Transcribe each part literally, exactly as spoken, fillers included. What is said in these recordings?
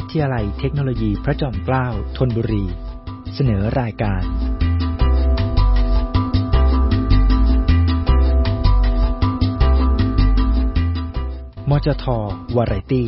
ทยาลัยเทคโนโลยีพระจอมเกล้าธนบุรีเสนอรายการมจท.วาไรตี้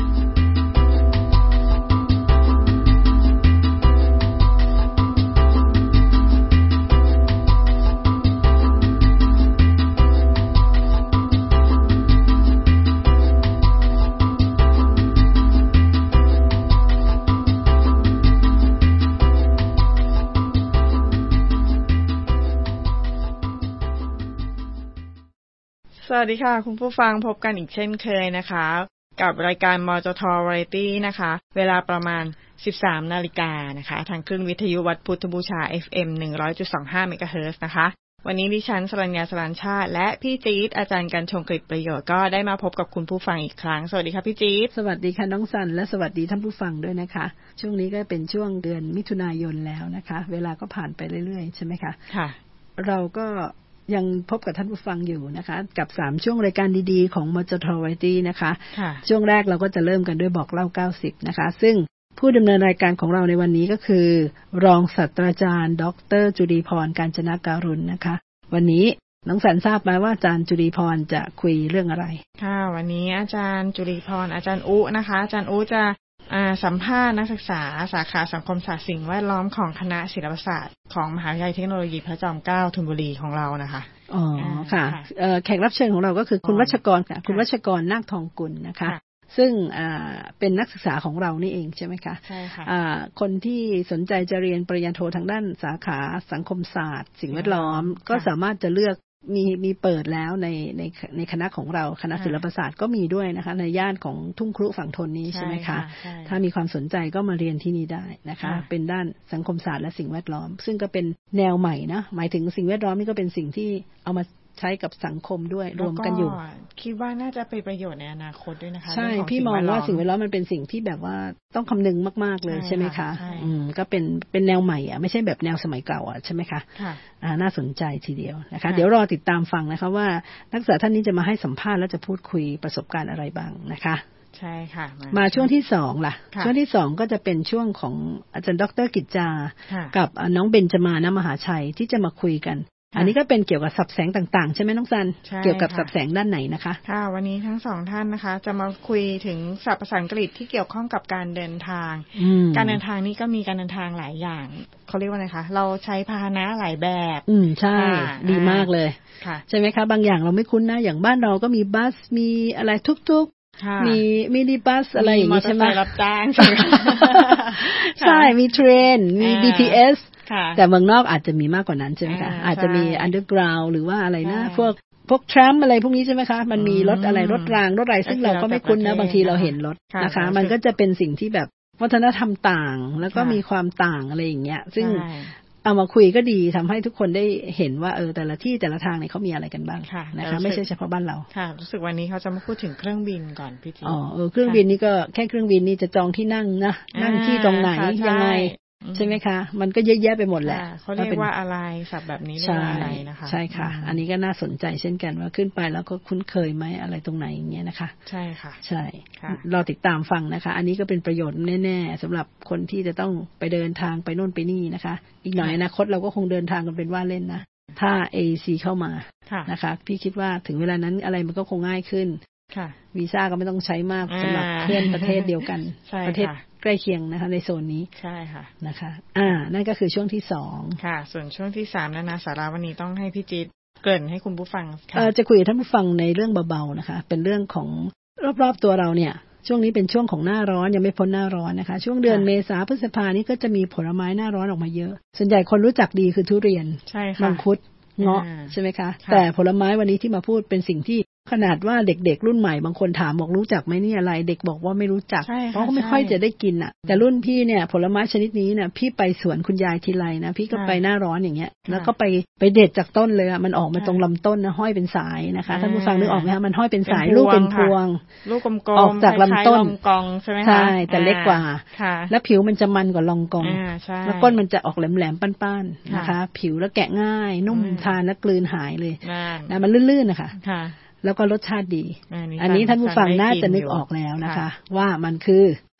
สวัสดีค่ะคุณผู้ฟังพบกันอีกเช่นเคยนะคะกับรายการมจท. Variety นะคะเวลาประมาณ สิบสามนาฬิกา นนะคะทางคลื่นวิทยุวัดพุทธบูชา เอฟ เอ็ม หนึ่งร้อยจุดสองห้า เมกะเฮิรตซ์นะคะวันนี้ดิฉันสรัญญา สรัญชาติและพี่จี๊ดอาจารย์กันชงกฤษประโยชน์ก็ได้มาพบกับคุณผู้ฟังอีกครั้งสวัสดีค่ะพี่จี๊ดสวัสดีค่ะน้องสันและสวัสดีท่านผู้ฟังด้วยนะคะช่วงนี้ก็เป็นช่วงเดือนมิถุนายนแล้วนะคะเวลาก็ผ่านไปเรื่อยๆใช่ไหมคะค่ะเราก็ยังพบกับท่านผู้ฟังอยู่นะคะกับสามช่วงรายการดีๆของมจท. Variety นะคะช่วงแรกเราก็จะเริ่มกันด้วยบอกเล่าเก้าสิบนะคะซึ่งผู้ดำเนินรายการของเราในวันนี้ก็คือรองศาสตราจารย์ดร.จุลีพรกาญจนการุณนะคะวันนี้น้องสันทราบไหมว่าอาจารย์จุลีพรจะคุยเรื่องอะไรค่ะวันนี้อาจารย์จุลีพรอาจารย์อุนะคะอาจารย์อุจะสัมภาษณ์นักศึกษาสาขาสังคมศาสตร์สิ่งแวดล้อมของคณะศิลปศาสตร์ของมหาวิทยาลัยเทคโนโลยีพระจอมเกล้าธนบุรีของเรานะคะอ๋อค่ะแขกรับเชิญของเราก็คือคุณวัชกรค่ะคุณวัชกรนาคทองกุลนะคะซึ่งเป็นนักศึกษาของเรานี่เองใช่ไหมคะใช่ค่ะคนที่สนใจจะเรียนปริญญาโททางด้านสาขาสังคมศาสตร์สิ่งแวดล้อมก็สามารถจะเลือกมีมีเปิดแล้วในในในคณะของเราคณะศิลปศาสตร์ก็มีด้วยนะคะในย่านของทุ่งครุฝั่งทนนี้ใช่ไหมคะถ้ามีความสนใจก็มาเรียนที่นี่ได้นะคะเป็นด้านสังคมศาสตร์และสิ่งแวดล้อมซึ่งก็เป็นแนวใหม่นะหมายถึงสิ่งแวดล้อมนี่ก็เป็นสิ่งที่เอามาใช้กับสังคมด้วยรวมกันอยู่คิดว่าน่าจะเป็นประโยชน์ในอนาคตด้วยนะคะใช่พี่มองว่าสิ่งแวดล้อมมันเป็นสิ่งที่แบบว่าต้องคำนึงมากๆเลยใช่ไหมคะอืมก็เป็นเป็นแนวใหม่อ่ะไม่ใช่แบบแนวสมัยเก่าอ่ะใช่ไหมคะอ่าน่าสนใจทีเดียวนะคะเดี๋ยวรอติดตามฟังนะคะว่านักศึกษาท่านนี้จะมาให้สัมภาษณ์และจะพูดคุยประสบการณ์อะไรบ้างนะคะใช่ค่ะมาช่วงที่สองล่ะช่วงที่สองก็จะเป็นช่วงของอาจารย์ดร.กิจจากับน้องเบญจมานะมหาชัยที่จะมาคุยกันอันนี้ก็เป็นเกี่ยวกับศัพท์แสงต่างๆใช่ไหมน้องซันเกี่ยวกับศัพท์แสงด้านไหนนะคะค่ะวันนี้ทั้งสองท่านนะคะจะมาคุยถึงศัพท์ภาษาอังกฤษที่เกี่ยวข้องกับการเดินทางการเดินทางนี่ก็มีการเดินทางหลายอย่างเขาเรียกว่าไงคะเราใช้พาหนะหลายแบบอืมใช่ดีมากเลยใช่ไหมคะบางอย่างเราไม่คุ้นนะอย่างบ้านเราก็มีบัสมีอะไรทุกๆมีมินิบัสอะไรอย่างนี้ใช่ไหมรับจ้างใช่ใช่มีเทรนมี บี ที เอส แต่เมืองนอกอาจจะมีมากกว่านั้นใช่ไหมคะอาจจะมี underground หรือว่าอะไรนะพวกพวกทรัมอะไรพวกนี้ใช่ไหมคะมันมีรถอะไรรถรางรถอะไรซึ่งเราก็ไม่คุ้นนะบางทีเราเห็นรถนะคะมันก็จะเป็นสิ่งที่แบบวัฒนธรรมต่างแล้วก็มีความต่างอะไรอย่างเงี้ยซึ่งเอามาคุยก็ดีทำให้ทุกคนได้เห็นว่าเออแต่ละที่แต่ละทางเนี่ยเขามีอะไรกันบ้างนะคะไม่ใช่เฉพาะบ้านเราค่ะรู้สึกวันนี้เขาจะมาพูดถึงเครื่องบินก่อนพี่จีอ๋อเออเครื่องบินนี่ก็แค่เครื่องบินนี่จะจองที่นั่งนะนั่งที่ตรงไหนยังไงใช่ไหมคะมันก็เยอะแยะไปหมดแหละเขาเรียกว่าอะไรศัพท์แบบนี้เรียกว่าอะไรนะคะใช่ค่ะอันนี้ก็น่าสนใจเช่นกันว่าขึ้นไปแล้วก็คุ้นเคยไหมอะไรตรงไหนอย่างเงี้ยนะคะใช่ค่ะใช่เราติดตามฟังนะคะอันนี้ก็เป็นประโยชน์แน่ๆสำหรับคนที่จะต้องไปเดินทางไปโน่นไปนี่นะคะอีกหน่อยอนาคตเราก็คงเดินทางกันเป็นว่าเล่นนะถ้า เอ ซี เข้ามานะคะพี่คิดว่าถึงเวลานั้นอะไรมันก็คงง่ายขึ้นวีซ่าก็ไม่ต้องใช้มากสำหรับเพื่อนประเทศเดียวกันประเทศใกล้เคียงนะคะในโซนนี้ใช่ค่ะนะคะอ่านั่นก็คือช่วงที่สองค่ะส่วนช่วงที่สามนานาสาระวันนี้ต้องให้พี่จี๊ดเกริ่นให้คุณผู้ฟังเอ่อจะคุยกับท่านผู้ฟังในเรื่องเบาๆนะคะเป็นเรื่องของรอบๆตัวเราเนี่ยช่วงนี้เป็นช่วงของหน้าร้อนยังไม่พ้นหน้าร้อนนะคะช่วงเดือนเมษาพฤษภานี่ก็จะมีผลไม้หน้าร้อนออกมาเยอะส่วนใหญ่คนรู้จักดีคือทุเรียนมังคุดเงาะใช่ไหมคะแต่ผลไม้วันนี้ที่มาพูดเป็นสิ่งที่ขนาดว่าเด็กๆรุ่นใหม่บางคนถามบอกรู้จักไหมนี่อะไรเด็กบอกว่าไม่รู้จักเพราะเขาไม่ค่อยจะได้กินอ่ะแต่รุ่นพี่เนี่ยผลไม้ชนิดนี้เนี่ยพี่ไปสวนคุณยายทีไรนะพี่ก็ไปหน้าร้อนอย่างเงี้ยแล้วก็ไปไปเด็ดจากต้นเลยอ่ะมันออกมาตรงลำต้นนะห้อยเป็นสายนะคะท่านผู้ฟังนึกออกไหมคะมันห้อยเป็นสายลูกเป็นพวงลูกกลมๆออกจากลำต้นลองกองใช่ไหมคะใช่แต่เล็กกว่าแล้วผิวมันจะมันกว่าลองกองแล้วก้นมันจะออกแหลมๆป้านๆนะคะผิวแล้วแกะง่ายนุ่มทานแล้วกลืนหายเลยนะมันลื่นๆนะคะแล้วก็รสชาติดีอันนี้ท่านผู้ฟังน่าจะนึกออกแล้วนะคะว่ามันคือ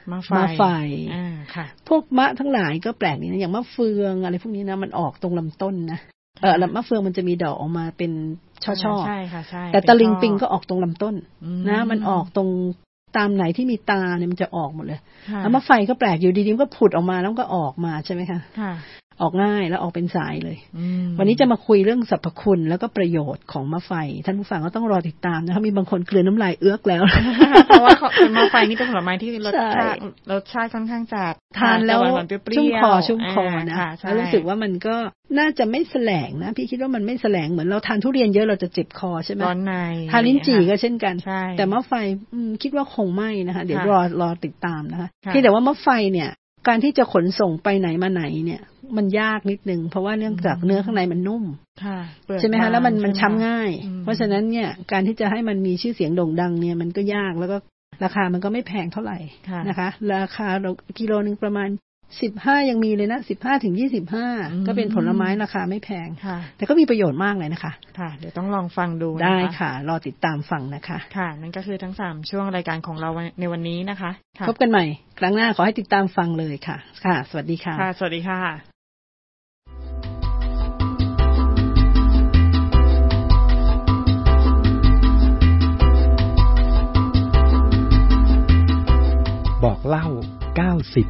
มะไฟมะไฟอ่าค่ะพวกมะทั้งหลายก็แปลกนี่นะอย่างมะเฟืองอะไรพวกนี้นะมันออกตรงลำต้นนะเออมะเฟืองมันจะมีดอกออกมาเป็นช่อๆใช่ค่ะใช่แต่ตะลิงปิงก็ออกตรงลำต้นนะมันออกตรงตามไหนที่มีตาเนี่ยมันจะออกหมดเลยแล้วมะไฟก็แปลกอยู่ดีๆก็ผุดออกมาแล้วก็ออกมาใช่ไหมคะออกง่ายแล้วออกเป็นสายเลยวันนี้จะมาคุยเรื่องสรรพคุณแล้วก็ประโยชน์ของมะไฟท่านผู้ฟังก็ต้องรอติดตามนะคะมีบางคนกลืนน้ำลายเอื้อกแล้วเพราะว่ามะไฟนี่เป็นผลไม้ที่รสชาติรสชาติค่อนข้างจัดทานแล้วชุ่มคอชุ่มคอนะแล้วรู้สึกว่ามันก็น่าจะไม่แสลงนะพี่คิดว่ามันไม่แสลงเหมือนเราทานทุเรียนเยอะเราจะเจ็บคอใช่ไหมร้อนในทานลิ้นจี่ก็เช่นกันแต่มะไฟคิดว่าคงไม่นะคะเดี๋ยวรอรอติดตามนะคะที่แต่ว่ามะไฟเนี่ยการที่จะขนส่งไปไหนมาไหนเนี่ยมันยากนิดนึงเพราะว่าเนื่องจากเนื้อข้างในมันนุ่มใช่ไหมคะแล้วมันมันช้ำง่ายเพราะฉะนั้นเนี่ยการที่จะให้มันมีชื่อเสียงโด่งดังเนี่ยมันก็ยากแล้วก็ราคามันก็ไม่แพงเท่าไหร่นะคะราคากิโลนึงประมาณสิบห้ายังมีเลยนะสิบห้าถึงยี่สิบห้าก็เป็นผลไม้ราคาไม่แพงแต่ก็มีประโยชน์มากเลยนะคะค่ะเดี๋ยวต้องลองฟังดูได้ค่ะรอติดตามฟังนะคะค่ะนั่นก็คือทั้งสามช่วงรายการของเราในวันนี้นะคะพบกันใหม่ครั้งหน้าขอให้ติดตามฟังเลยค่ะค่ะสวัสดีค่ะค่ะสวัสดีค่ะบอกเล่าเก้าสิบ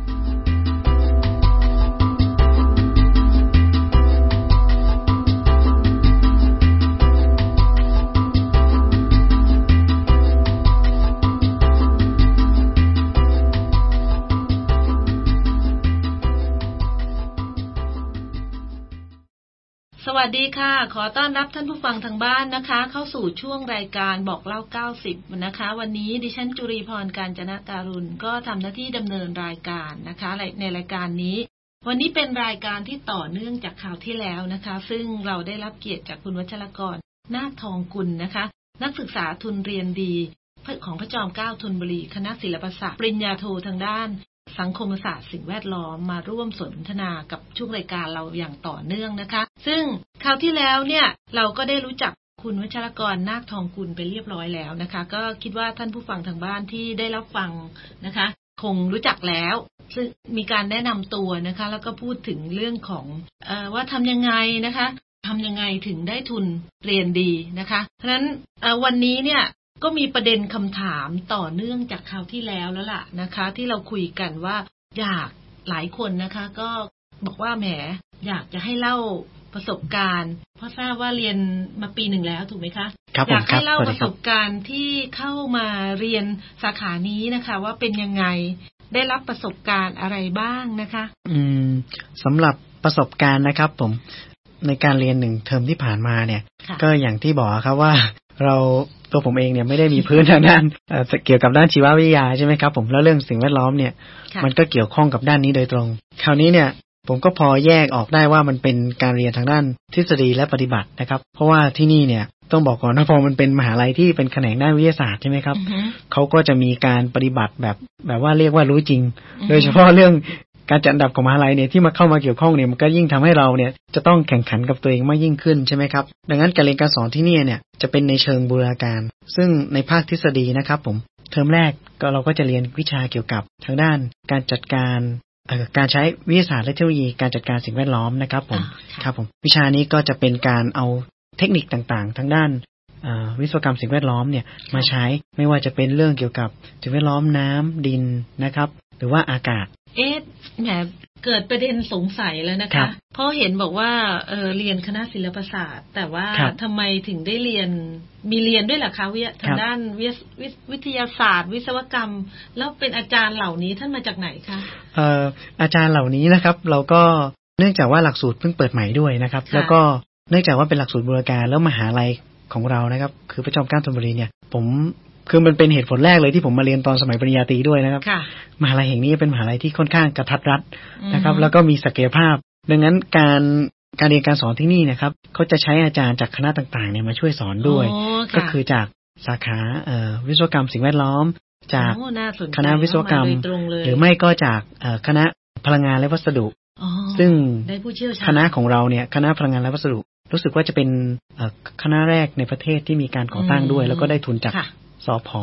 สวัสดีค่ะขอต้อนรับท่านผู้ฟังทางบ้านนะคะเข้าสู่ช่วงรายการบอกเล่าเก้าสิบนะคะวันนี้ดิฉันจุรีพรกาญจนการุณก็ทำหน้าที่ดำเนินรายการนะคะในรายการนี้วันนี้เป็นรายการที่ต่อเนื่องจากคราวที่แล้วนะคะซึ่งเราได้รับเกียรติจากคุณวัชรกรนาคทองกุลนะคะนักศึกษาทุนเรียนดีของพระจอมเกล้าธนบุรีคณะศิลปศาสตร์ปริญญาโททางด้านสังคมศาสตร์สิ่งแวดล้อมมาร่วมสนทนากับช่วงรายการเราอย่างต่อเนื่องนะคะซึ่งคราวที่แล้วเนี่ยเราก็ได้รู้จักคุณวัชรกรนาคทองกุลไปเรียบร้อยแล้วนะคะก็คิดว่าท่านผู้ฟังทางบ้านที่ได้รับฟังนะคะคงรู้จักแล้วซึ่งมีการแนะนำตัวนะคะแล้วก็พูดถึงเรื่องของเอ่อว่าทำยังไงนะคะทำยังไงถึงได้ทุนเรียนดีนะคะเพราะฉะนั้นวันนี้เนี่ยก็มีประเด็นคำถามต่อเนื่องจากคราวที่แล้วแล้วล่ะนะคะที่เราคุยกันว่าอยากหลายคนนะคะก็บอกว่าแหมอยากจะให้เล่าประสบการณ์เพราะทราบว่าเรียนมาปีหนึ่งแล้วถูกไหมคะอยากให้เล่าประสบการณ์ที่เข้ามาเรียนสาขานี้นะคะว่าเป็นยังไงได้รับประสบการณ์อะไรบ้างนะคะอืมสำหรับประสบการณ์นะครับผมในการเรียนหนึ่งเทอมที่ผ่านมาเนี่ยก็อย่างที่บอกครับว่าเราตัวผมเองเนี่ยไม่ได้มีพื้นทางด้านเกี่ยวกับด้านชีววิทยาใช่ไหมครับผมแล้วเรื่องสิ่งแวดล้อมเนี่ยมันก็เกี่ยวข้องกับด้านนี้โดยตรงคราวนี้เนี่ยผมก็พอแยกออกได้ว่ามันเป็นการเรียนทางด้านทฤษฎีและปฏิบัตินะครับเพราะว่าที่นี่เนี่ยต้องบอกก่อนว่าพอมันเป็นมหาลัยที่เป็นแขนงด้านวิทยาศาสตร์ใช่ไหมครับ uh-huh. เขาก็จะมีการปฏิบัติแบบแบบว่าเรียกว่ารู้จริง uh-huh. โดยเฉพาะเรื่องการจัดอันดับของมหาลัยเนี่ยที่มาเข้ามาเกี่ยวข้องเนี่ยมันก็ยิ่งทำให้เราเนี่ยจะต้องแข่งขันกับตัวเองมากยิ่งขึ้นใช่ไหมครับดังนั้นการเรียนการสอนที่นี่เนี่ยจะเป็นในเชิงบูรณาการซึ่งในภาคทฤษฎีนะครับผมเทอมแรกก็เราก็จะเรียนวิชาเกี่ยวกับทางด้านการจัดการการใช้วิทยาศาสตร์และเทคโนโลยีการจัดการสิ่งแวดล้อมนะครับผมครับผมวิชานี้ก็จะเป็นการเอาเทคนิคต่างๆทางด้านวิศวกรรมสิ่งแวดล้อมเนี่ยมาใช้ไม่ว่าจะเป็นเรื่องเกี่ยวกับสิ่งแวดล้อมน้ำดินนะครับหรือว่าอากาศเอ๊ะแหมเกิดประเด็นสงสัยแล้วนะคะเพราะเห็นบอกว่าเออเรียนคณะศิลปศาสตร์แต่ว่าทำไมถึงได้เรียนมีเรียนด้วยเหรอคะวิทยาทางด้านวิทยาศาสตร์วิศวกรรมแล้วเป็นอาจารย์เหล่านี้ท่านมาจากไหนคะเอ่ออาจารย์เหล่านี้นะครับเราก็เนื่องจากว่าหลักสูตรเพิ่งเปิดใหม่ด้วยนะครับแล้วก็เนื่องจากว่าเป็นหลักสูตรบูรณาการแล้วมหาลัยของเรานะครับคือพระจอมเกล้าธนบุรีเนี่ยผมคือมันเป็นเหตุผลแรกเลยที่ผมมาเรียนตอนสมัยปริญญาตรีด้วยนะครับมหาลัยแห่งนี้เป็นมหาลัยที่ค่อนข้างกระทัดรัดนะครับแล้วก็มีศักยภาพดังนั้นการการเรียนการสอนที่นี่นะครับเขาจะใช้อาจารย์จากคณะต่างๆเนี่ยมาช่วยสอนด้วยก็คือจากสาขาวิศวกรรมสิ่งแวดล้อมจากคณะวิศวกรรมหรือไม่ก็จากคณะพลังงานและวัสดุซึ่งคณะของเราเนี่ยคณะพลังงานและวัสดุรู้สึกว่าจะเป็นคณะแรกในประเทศที่มีการก่อตั้งด้วยแล้วก็ได้ทุนจากสผ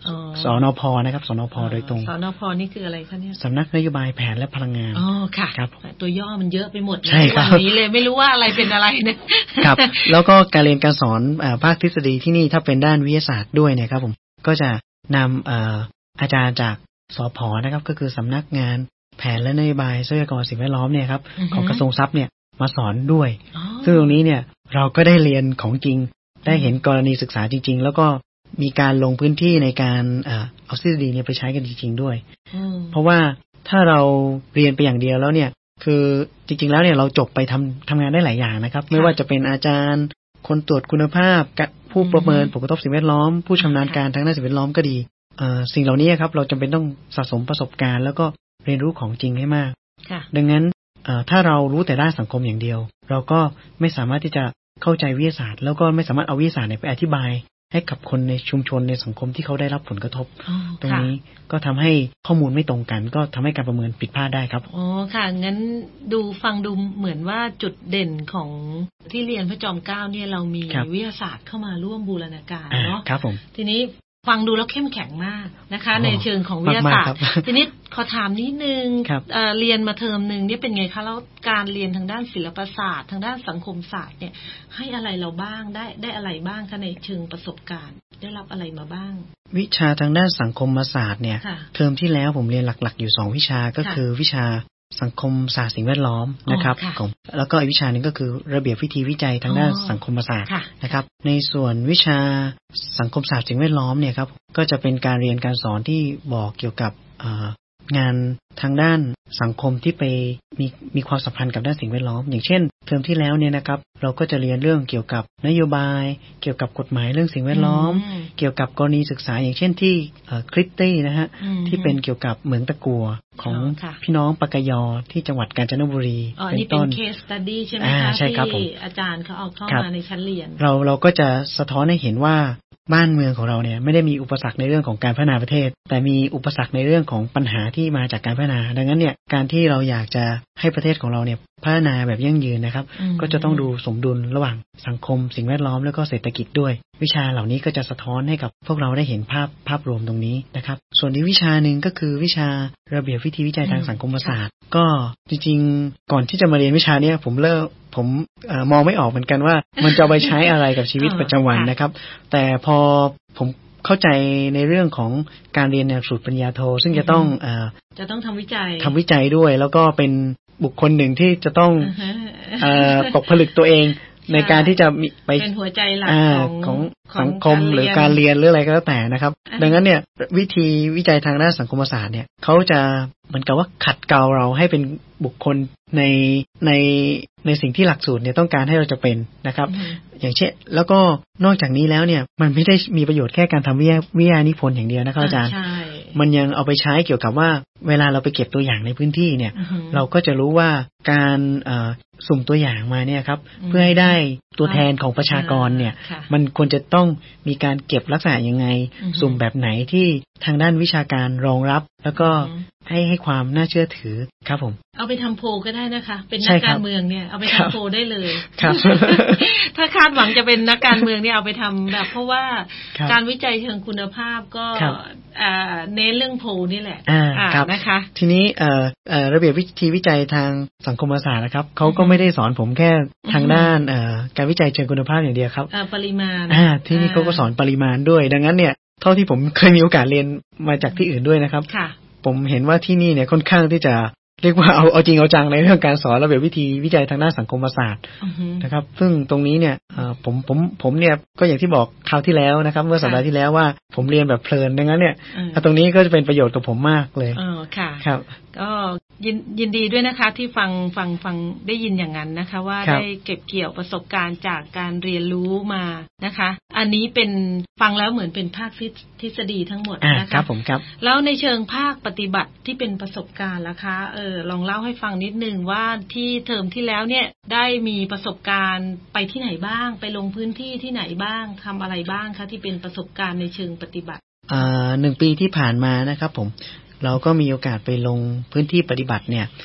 สนพ.นะครับสนพ.โดยตรงสนพ.นี่คืออะไรคะเนี่ยสำนักนโยบายแผนและพลังงานอ๋อค่ะครับตัวย่อมันเยอะไปหมดใช่ครับวันนี้เลยไม่รู้ว่าอะไรเป็นอะไรนะครับแล้วก็การเรียนการสอนภาคทฤษฎีที่นี่ถ้าเป็นด้านวิทยาศาสตร์ด้วยเนี่ยครับผมก็จะนำอาจารย์จากสผ.นะครับก็คือสำนักงานแผนและนโยบายทรัพยากรสิ่งแวดล้อมเนี่ยครับของกระทรวงทรัพย์เนี่ยมาสอนด้วยซึ่งตรงนี้เนี่ยเราก็ได้เรียนของจริงได้เห็นกรณีศึกษาจริงๆแล้วก็มีการลงพื้นที่ในการเอาทฤษฎีเนี่ยไปใช้กันจริงๆด้วยเพราะว่าถ้าเราเรียนไปอย่างเดียวแล้วเนี่ยคือจริงๆแล้วเนี่ยเราจบไปทำทำงานได้หลายอย่างนะครับไม่ว่าจะเป็นอาจารย์คนตรวจคุณภาพผู้ประเมินผลกระทบสิ่งแวดล้อมผู้ชำนาญการทางด้านสิ่งแวดล้อมก็ดีสิ่งเหล่านี้ครับเราจำเป็นต้องสะสมประสบการณ์แล้วก็เรียนรู้ของจริงให้มากดังนั้นถ้าเรารู้แต่ด้านสังคมอย่างเดียวเราก็ไม่สามารถที่จะเข้าใจวิทยาศาสตร์แล้วก็ไม่สามารถเอาวิทยาศาสตร์ไปอธิบายให้กับคนในชุมชนในสังคมที่เขาได้รับผลกระทบตรงนี้ก็ทำให้ข้อมูลไม่ตรงกันก็ทำให้การประเมินผิดพลาดได้ครับอ๋อค่ะงั้นดูฟังดูเหมือนว่าจุดเด่นของที่เรียนพระจอมเกล้าเนี่ยเรามีวิทยาศาสตร์เข้ามาร่วมบูรณาการเนาะครับผมทีนี้ฟังดูแล้วเข้มแข็งมากนะคะในเชิงของวิทยาศาสตร์ทีนี้ขอถามนิดนึง เ, เรียนมาเทอมนึงนี่เป็นไงคะแล้วการเรียนทางด้านศิลปศาสตร์ทางด้านสังคมศาสตร์เนี่ยให้อะไรเราบ้างได้ได้อะไรบ้างคะในเชิงประสบการณ์ได้รับอะไรมาบ้างวิชาทางด้านสังคมศาสตร์เนี่ยเทอมที่แล้วผมเรียนหลักๆอยู่สองวิชาก็คือวิชาสังคมศาสตร์สิ่งแวดล้อมนะครับแล้วก็อีกวิชาหนึ่งก็คือระเบียบวิธีวิจัยทางด้านสังคมศาสตร์นะครับในส่วนวิชาสังคมศาสตร์สิ่งแวดล้อมเนี่ยครับก็จะเป็นการเรียนการสอนที่บอกเกี่ยวกับงานทางด้านสังคมที่ไปมีมีความสัมพันธ์กับด้านสิ่งแวดล้อมอย่างเช่นเทอมที่แล้วเนี่ยนะครับเราก็จะเรียนเรื่องเกี่ยวกับนโยบายเกี่ยวกับกฎหมายเรื่องสิ่งแวดล้อมเกี่ยวกับกรณีศึกษาอย่างเช่นที่คริตตี้นะฮะที่เป็นเกี่ยวกับเหมืองตะกั่วของพี่น้องปากยอที่จังหวัดกาญจนบุรีเป็นต้นนี่เป็น case study ใช่ไหมคะที่อาจารย์เขาเอาเข้ามาในชั้นเรียนเราเราก็จะสะท้อนให้เห็นว่าบ้านเมืองของเราเนี่ยไม่ได้มีอุปสรรคในเรื่องของการพัฒนาประเทศแต่มีอุปสรรคในเรื่องของปัญหาที่มาจากการพัฒนาดังนั้นเนี่ยการที่เราอยากจะให้ประเทศของเราเนี่ยพัฒนาแบบยั่งยืนนะครับก็จะต้องดูสมดุลระหว่างสังคมสิ่งแวดล้อมแล้วก็เศรษฐกิจด้วยวิชาเหล่านี้ก็จะสะท้อนให้กับพวกเราได้เห็นภาพภาพรวมตรงนี้นะครับส่วนอีกวิชาหนึ่งก็คือวิชาระเบียบวิธีวิจัยทางสังคมศาสตร์ก็จริงๆก่อนที่จะมาเรียนวิชาเนี้ยผมเริ่มผมเอ่อมองไม่ออกเหมือนกันว่ามันจะไปใช้อะไรกับชีวิตประจำวันนะครับแต่พอผมเข้าใจในเรื่องของการเรียนในหลักสูตรปริญญาโทซึ่งจะต้องเอ่อจะต้องทำวิจัยทำวิจัยด้วยแล้วก็เป็นบุคคลหนึ่งที่จะต้องเอ่อตกผลึกตัวเองในการที่จะมีไปเป็นหัวใจหลักของสังคมหรือการเรียนหรืออะไรก็แล้วแต่นะครับดังนั้นเนี่ยวิธีวิจัยทางด้านสังคมศาสตร์เนี่ยเขาจะเหมือนกับว่าขัดเกลาเราให้เป็นบุคคลในในในสิ่งที่หลักสูตรเนี่ยต้องการให้เราจะเป็นนะครับอย่างเช่นแล้วก็นอกจากนี้แล้วเนี่ยมันไม่ได้มีประโยชน์แค่การทำวิทยาวิทยานิพนธ์อย่างเดียวนะครับอาจารย์มันยังเอาไปใช้เกี่ยวกับว่าเวลาเราไปเก็บตัวอย่างในพื้นที่เนี่ยเราก็จะรู้ว่าการสุ่มตัวอย่างมาเนี่ยครับเพื่อให้ได้ตัวแทนของประชากรเนี่ยมันควรจะต้องมีการเก็บลักษณะยังไงสุ่มแบบไหนที่ทางด้านวิชาการรองรับแล้วก็ให้ให้ความน่าเชื่อถือครับผมเอาไปทำโพลก็ได้นะคะเป็นนักการเมืองเนี่ยเอาไปทำโพลได้เลยครับถ้าคาดหวังจะเป็นนักการเมืองเนี่ยเอาไปทำแบบเพราะว่าการวิจัยเชิงคุณภาพก็เน้นเรื่องโพลนี่แหละนะคะทีนี้ระเบียบวิธีวิจัยทางสังคมศาสตร์นะครับเขาก็ไม่ได้สอนผมแค่ทางด้านการวิจัยเชิงคุณภาพอย่างเดียวครับปริมาณที่นี่เขาก็สอนปริมาณด้วยดังนั้นเนี่ยเท่าที่ผมเคยมีโอกาสเรียนมาจากที่อื่นด้วยนะครับผมเห็นว่าที่นี่เนี่ยค่อนข้างที่จะเรียกว่าเอาเอาจริงเอาจังในเรื่องการสอนระเบียบวิธีวิจัยทางด้านสังคมศาสตร์นะครับซึ่งตรงนี้เนี่ยผมผมผมเนี่ยก็อย่างที่บอกคราวที่แล้วนะครับเมื่อสัปดาห์ที่แล้วว่าผมเรียนแบบเพลินดังนั้นเนี่ยตรงนี้ก็จะเป็นประโยชน์กับผมมากเลยอ๋อค่ะครับก็ยินยินดีด้วยนะคะที่ฟังฟังฟังได้ยินอย่างนั้นนะคะว่าได้เก็บเกี่ยวประสบการณ์จากการเรียนรู้มานะคะอันนี้เป็นฟังแล้วเหมือนเป็นภาคทฤษฎีทั้งหมดนะคะครับผมครับแล้วในเชิงภาคปฏิบัติที่เป็นประสบการณ์ล่ะคะเออลองเล่าให้ฟังนิดนึงว่าที่เทอมที่แล้วเนี่ยได้มีประสบการณ์ไปที่ไหนบ้างไปลงพื้นที่ที่ไหนบ้างทำอะไรบ้างคะที่เป็นประสบการณ์ในเชิงปฏิบัติอ่าหนึ่งปีที่ผ่านมานะครับผมเราก็มีโอกาสไปลงพื้นที่ปฏิบัติเนี่ย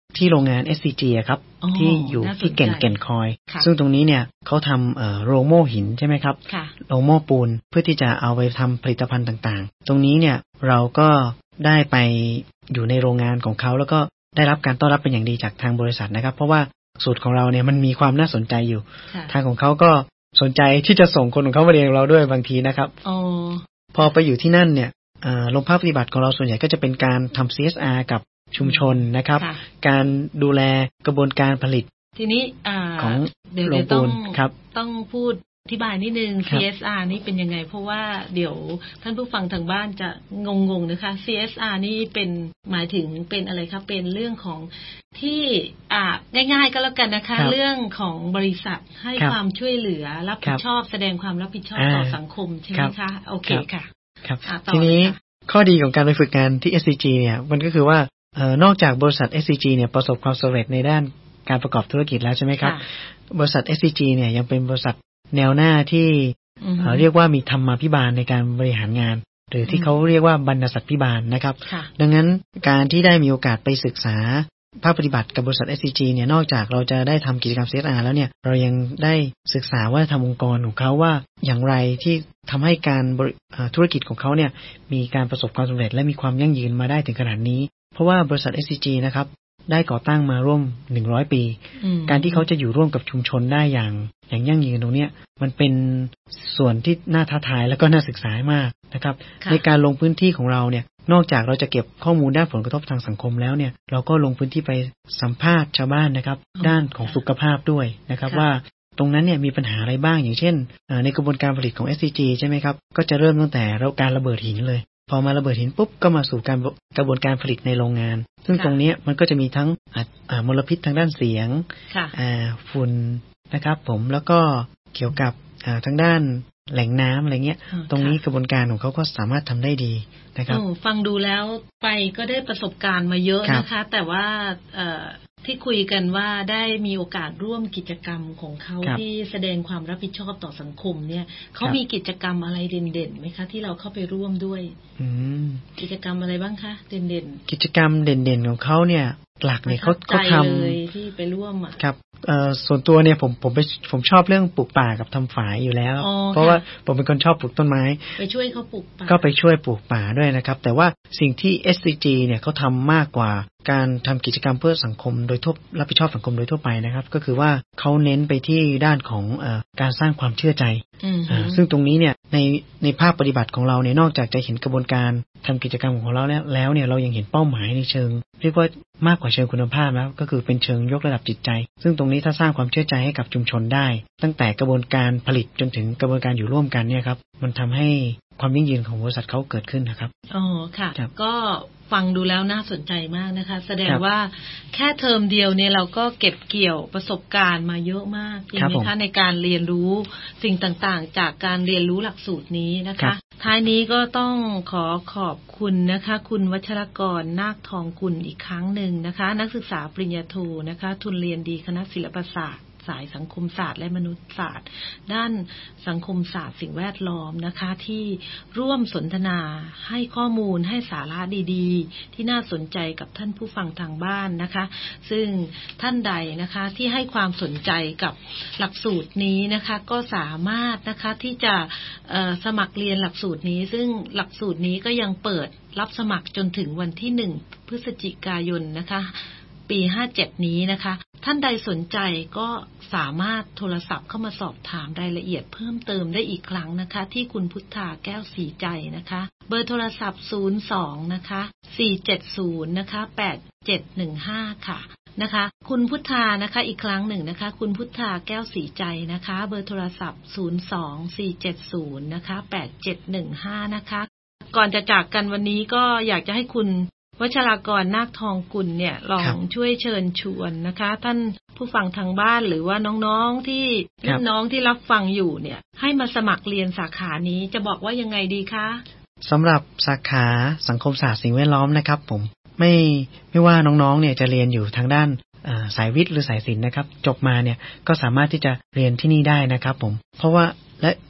ที่โรงงาน เอส ซี จี อะครับที่อยู่ที่แก่นแก่นคอยซึ่งตรงนี้เนี่ยเขาทำเอ่อโรงโม่หินใช่ไหมครับโรงโม่ปูนเพื่อที่จะเอาไปทำผลิตภัณฑ์ต่างๆตรงนี้เนี่ยเราก็ได้ไปอยู่ในโรงงานของเขาแล้วก็ได้รับการต้อนรับเป็นอย่างดีจากทางบริษัทนะครับเพราะว่าสูตรของเราเนี่ยมันมีความน่าสนใจอยู่ทางของเขาก็สนใจที่จะส่งคนของเขามาเรียนเราด้วยบางทีนะครับอพอไปอยู่ที่นั่นเนี่ยโรงภาคปฏิบัติของเราส่วนใหญ่ก็จะเป็นการทำ ซี เอส อาร์ กับชุมชนนะครับการดูแลกระบวนการผลิตทีนี้ของโรงปูนครับต้องพูดอธิบายนิดนึง ซี เอส อาร์ นี่เป็นยังไงเพราะว่าเดี๋ยวท่านผู้ฟังทางบ้านจะงงๆนะคะ ซี เอส อาร์ นี่เป็นหมายถึงเป็นอะไรครับเป็นเรื่องของที่อ่าง่ายๆก็แล้วกันนะคะเรื่องของบริษัทให้ความช่วยเหลือรับผิดชอบแสดงความรับผิดชอบต่อสังคมใช่ไหมคะโอเคค่ะครับทีนี้ข้อดีของการไปฝึกงานที่ เอส ซี จี เนี่ยมันก็คือว่าเอ่อนอกจากบริษัท เอส ซี จี เนี่ยประสบความสำเร็จในด้านการประกอบธุรกิจแล้วใช่ไหมครับบริษัท เอส ซี จี เนี่ยยังเป็นบริษัทแนวหน้าที่เอ่อเรียกว่ามีธรรมาภิบาลในการบริหารงานหรือที่เขาเรียกว่าบรรณาศักดิ์ภิบาลนะครับดังนั้นการที่ได้มีโอกาสไปศึกษาภาคปฏิบัติกับบริษัท เอส ซี จี เนี่ยนอกจากเราจะได้ทำกิจกรรม ซี เอส อาร์ แล้วเนี่ยเรายังได้ศึกษาว่าทำองค์กรของเขาว่าอย่างไรที่ทำให้การธุรกิจของเขาเนี่ยมีการประสบความสำเร็จและมีความยั่งยืนมาได้ถึงขนาดนี้เพราะว่าบริษัท เอส ซี จี นะครับได้ก่อตั้งมาร่วมหนึ่งร้อยปีการที่เขาจะอยู่ร่วมกับชุมชนได้อย่างอย่างยั่งยืนตรงนี้มันเป็นส่วนที่น่าท้าทายและก็น่าศึกษามากนะครับในการลงพื้นที่ของเราเนี่ยนอกจากเราจะเก็บข้อมูลด้านผลกระทบทางสังคมแล้วเนี่ยเราก็ลงพื้นที่ไปสัมภาษณ์ชาวบ้านนะครับด้านของสุขภาพด้วยนะครับว่าตรงนั้นเนี่ยมีปัญหาอะไรบ้างอย่างเช่นในกระบวนการผลิตของ เอส ซี จี ใช่ไหมครับก็จะเริ่มตั้งแต่การระเบิดหินเลยพอมาระเบิดหินปุ๊บก็มาสู่การกระบวนการผลิตในโรงงานซึ่งตรงนี้มันก็จะมีทั้งมลพิษทางด้านเสียงฝุ่นนะครับผมแล้วก็เกี่ยวกับทางด้านแหล่งน้ำอะไรเงี้ยตรงนี้กระบวนการของเขาก็สามารถทำได้ดีนะครับฟังดูแล้วไปก็ได้ประสบการณ์มาเยอะนะคะแต่ว่าที่คุยกันว่าได้มีโอกาสร่วมกิจกรรมของเขาที่แสดงความรับผิดชอบต่อสังคมเนี่ยเขามีกิจกรรมอะไรเด่นๆไหมคะที่เราเข้าไปร่วมด้วยกิจกรรมอะไรบ้างคะเด่นๆกิจกรรมเด่นๆของเขาเนี่ยหลักเนี่ยเขาเขาทำที่ไปร่วมอ่ะครับส่วนตัวเนี่ยผมผมไปผมชอบเรื่องปลูกป่ากับทำฝายอยู่แล้วเพราะว่าผมเป็นคนชอบปลูกต้นไม้ไปช่วยเขาปลูกป่าก็ไปช่วยปลูกป่าด้วยนะครับแต่ว่าสิ่งที่ เอส ซี จี เนี่ยเขาทำมากกว่าการทำกิจกรรมเพื่อสังคมโดยทั่วรับผิดชอบสังคมโดยทั่วไปนะครับก็คือว่าเขาเน้นไปที่ด้านของเอ่อการสร้างความเชื่อใจซึ่งตรงนี้เนี่ยในในภาคปฏิบัติของเราเนี่ยนอกจากจะเห็นกระบวนการทำกิจกรรมของเราแล้วแล้วเนี่ยเรายังเห็นเป้าหมายในเชิงเรียกว่ามากกว่าเชิงคุณภาพแล้วก็คือเป็นเชิงยกระดับจิตใจซึ่งตรงนี้ถ้าสร้างความเชื่อใจให้กับชุมชนได้ตั้งแต่กระบวนการผลิตจนถึงกระบวนการอยู่ร่วมกันเนี่ยครับมันทำให้ความยั่งยืนของบริษัทเขาเกิดขึ้นนะครับอ๋อค่ะก็ฟังดูแล้วน่าสนใจมากนะคะแสดงว่าแค่เทอมเดียวเนี่ยเราก็เก็บเกี่ยวประสบการณ์มาเยอะมากจริงไหมคะในการเรียนรู้สิ่งต่างๆจากการเรียนรู้หลักสูตรนี้นะคะท้ายนี้ก็ต้องขอขอบคุณนะคะคุณวัชรกรนาคทองกุลอีกครั้งหนึ่งนะคะนักศึกษาปริญญาโทนะคะทุนเรียนดีคณะศิลปศาสตร์สายสังคมศาสตร์และมนุษยศาสตร์ด้านสังคมศาสตร์สิ่งแวดล้อมนะคะที่ร่วมสนทนาให้ข้อมูลให้สาระดีๆที่น่าสนใจกับท่านผู้ฟังทางบ้านนะคะซึ่งท่านใดนะคะที่ให้ความสนใจกับหลักสูตรนี้นะคะก็สามารถนะคะที่จะสมัครเรียนหลักสูตรนี้ซึ่งหลักสูตรนี้ก็ยังเปิดรับสมัครจนถึงวันที่หนึ่งพฤศจิกายนนะคะปีห้าเจ็ดนี้นะคะท่านใดสนใจก็สามารถโทรศัพท์เข้ามาสอบถามรายละเอียดเพิ่มเติมได้อีกครั้งนะคะที่คุณพุทธาแก้วศรีใจนะคะเบอร์โทรศัพท์ศูนย์สองนะคะสี่เจ็ดศูนย์นะคะแปดเจ็ดหนึ่งห้าค่ะนะคะคุณพุทธานะคะอีกครั้งหนึ่งนะคะคุณพุทธาแก้วศรีใจนะคะเบอร์โทรศัพท์ศูนย์สองสี่เจ็ดศูนย์นะคะแปดเจ็ดหนึ่งห้านะคะก่อนจะจากกันวันนี้ก็อยากจะให้คุณวัชรากรนาคทองกุลเนี่ยลองช่วยเชิญชวนนะคะท่านผู้ฟังทางบ้านหรือว่าน้องๆที่น้องที่รับฟังอยู่เนี่ยให้มาสมัครเรียนสาขานี้จะบอกว่ายังไงดีคะสำหรับสาขาสังคมศาสตร์สิ่งแวดล้อมนะครับผมไม่ไม่ว่าน้องๆเนี่ยจะเรียนอยู่ทางด้านสายวิทย์หรือสายศิลป์นะครับจบมาเนี่ยก็สามารถที่จะเรียนที่นี่ได้นะครับผมเพราะว่าและ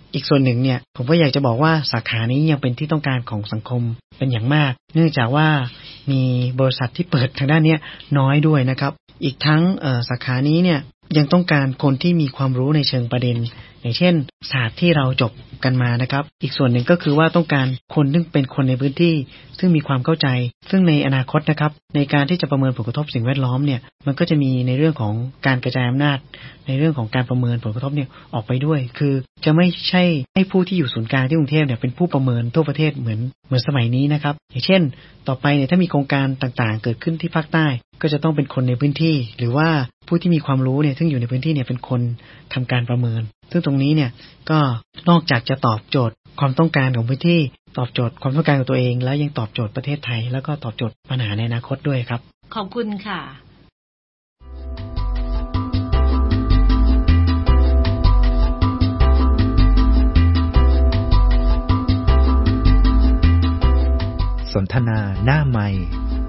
อีกส่วนหนึ่งเนี่ยผมก็อยากจะบอกว่าสาขานี้ยังเป็นที่ต้องการของสังคมเป็นอย่างมากเนื่องจากว่ามีบริษัทที่เปิดทางด้านนี้น้อยด้วยนะครับอีกทั้งสาขานี้เนี่ยยังต้องการคนที่มีความรู้ในเชิงประเด็นอย่างเช่นศาสตร์ที่เราจบกันมานะครับอีกส่วนหนึ่งก็คือว่าต้องการคนซึ่งเป็นคนในพื้นที่ซึ่งมีความเข้าใจซึ่งในอนาคตนะครับในการที่จะประเมินผลกระทบสิ่งแวดล้อมเนี่ยมันก็จะมีในเรื่องของการกระจายอำนาจในเรื่องของการประเมินผลกระทบเนี่ยออกไปด้วยคือจะไม่ใช่ให้ผู้ที่อยู่ศูนย์กลางที่กรุงเทพเนี่ยเป็นผู้ประเมินทั่วประเทศเหมือนเหมือนสมัยนี้นะครับอย่างเช่นต่อไปเนี่ยถ้ามีโครงการต่างๆเกิดขึ้นที่ภาคใต้ก็จะต้องเป็นคนในพื้นที่หรือว่าผู้ที่มีความรู้เนี่ยซึ่งอยู่ในพื้นที่เนี่ยเป็นคนทำการประเมินซึ่งตรงนี้เนี่ยก็นอกจากจะตอบโจทย์ความต้องการของพื้นที่ตอบโจทย์ความต้องการของตัวเองแล้วยังตอบโจทย์ประเทศไทยแล้วก็ตอบโจทย์ปัญหาในอนาคตด้วยครับขอบคุณค่ะสนทนาหน้าไมค์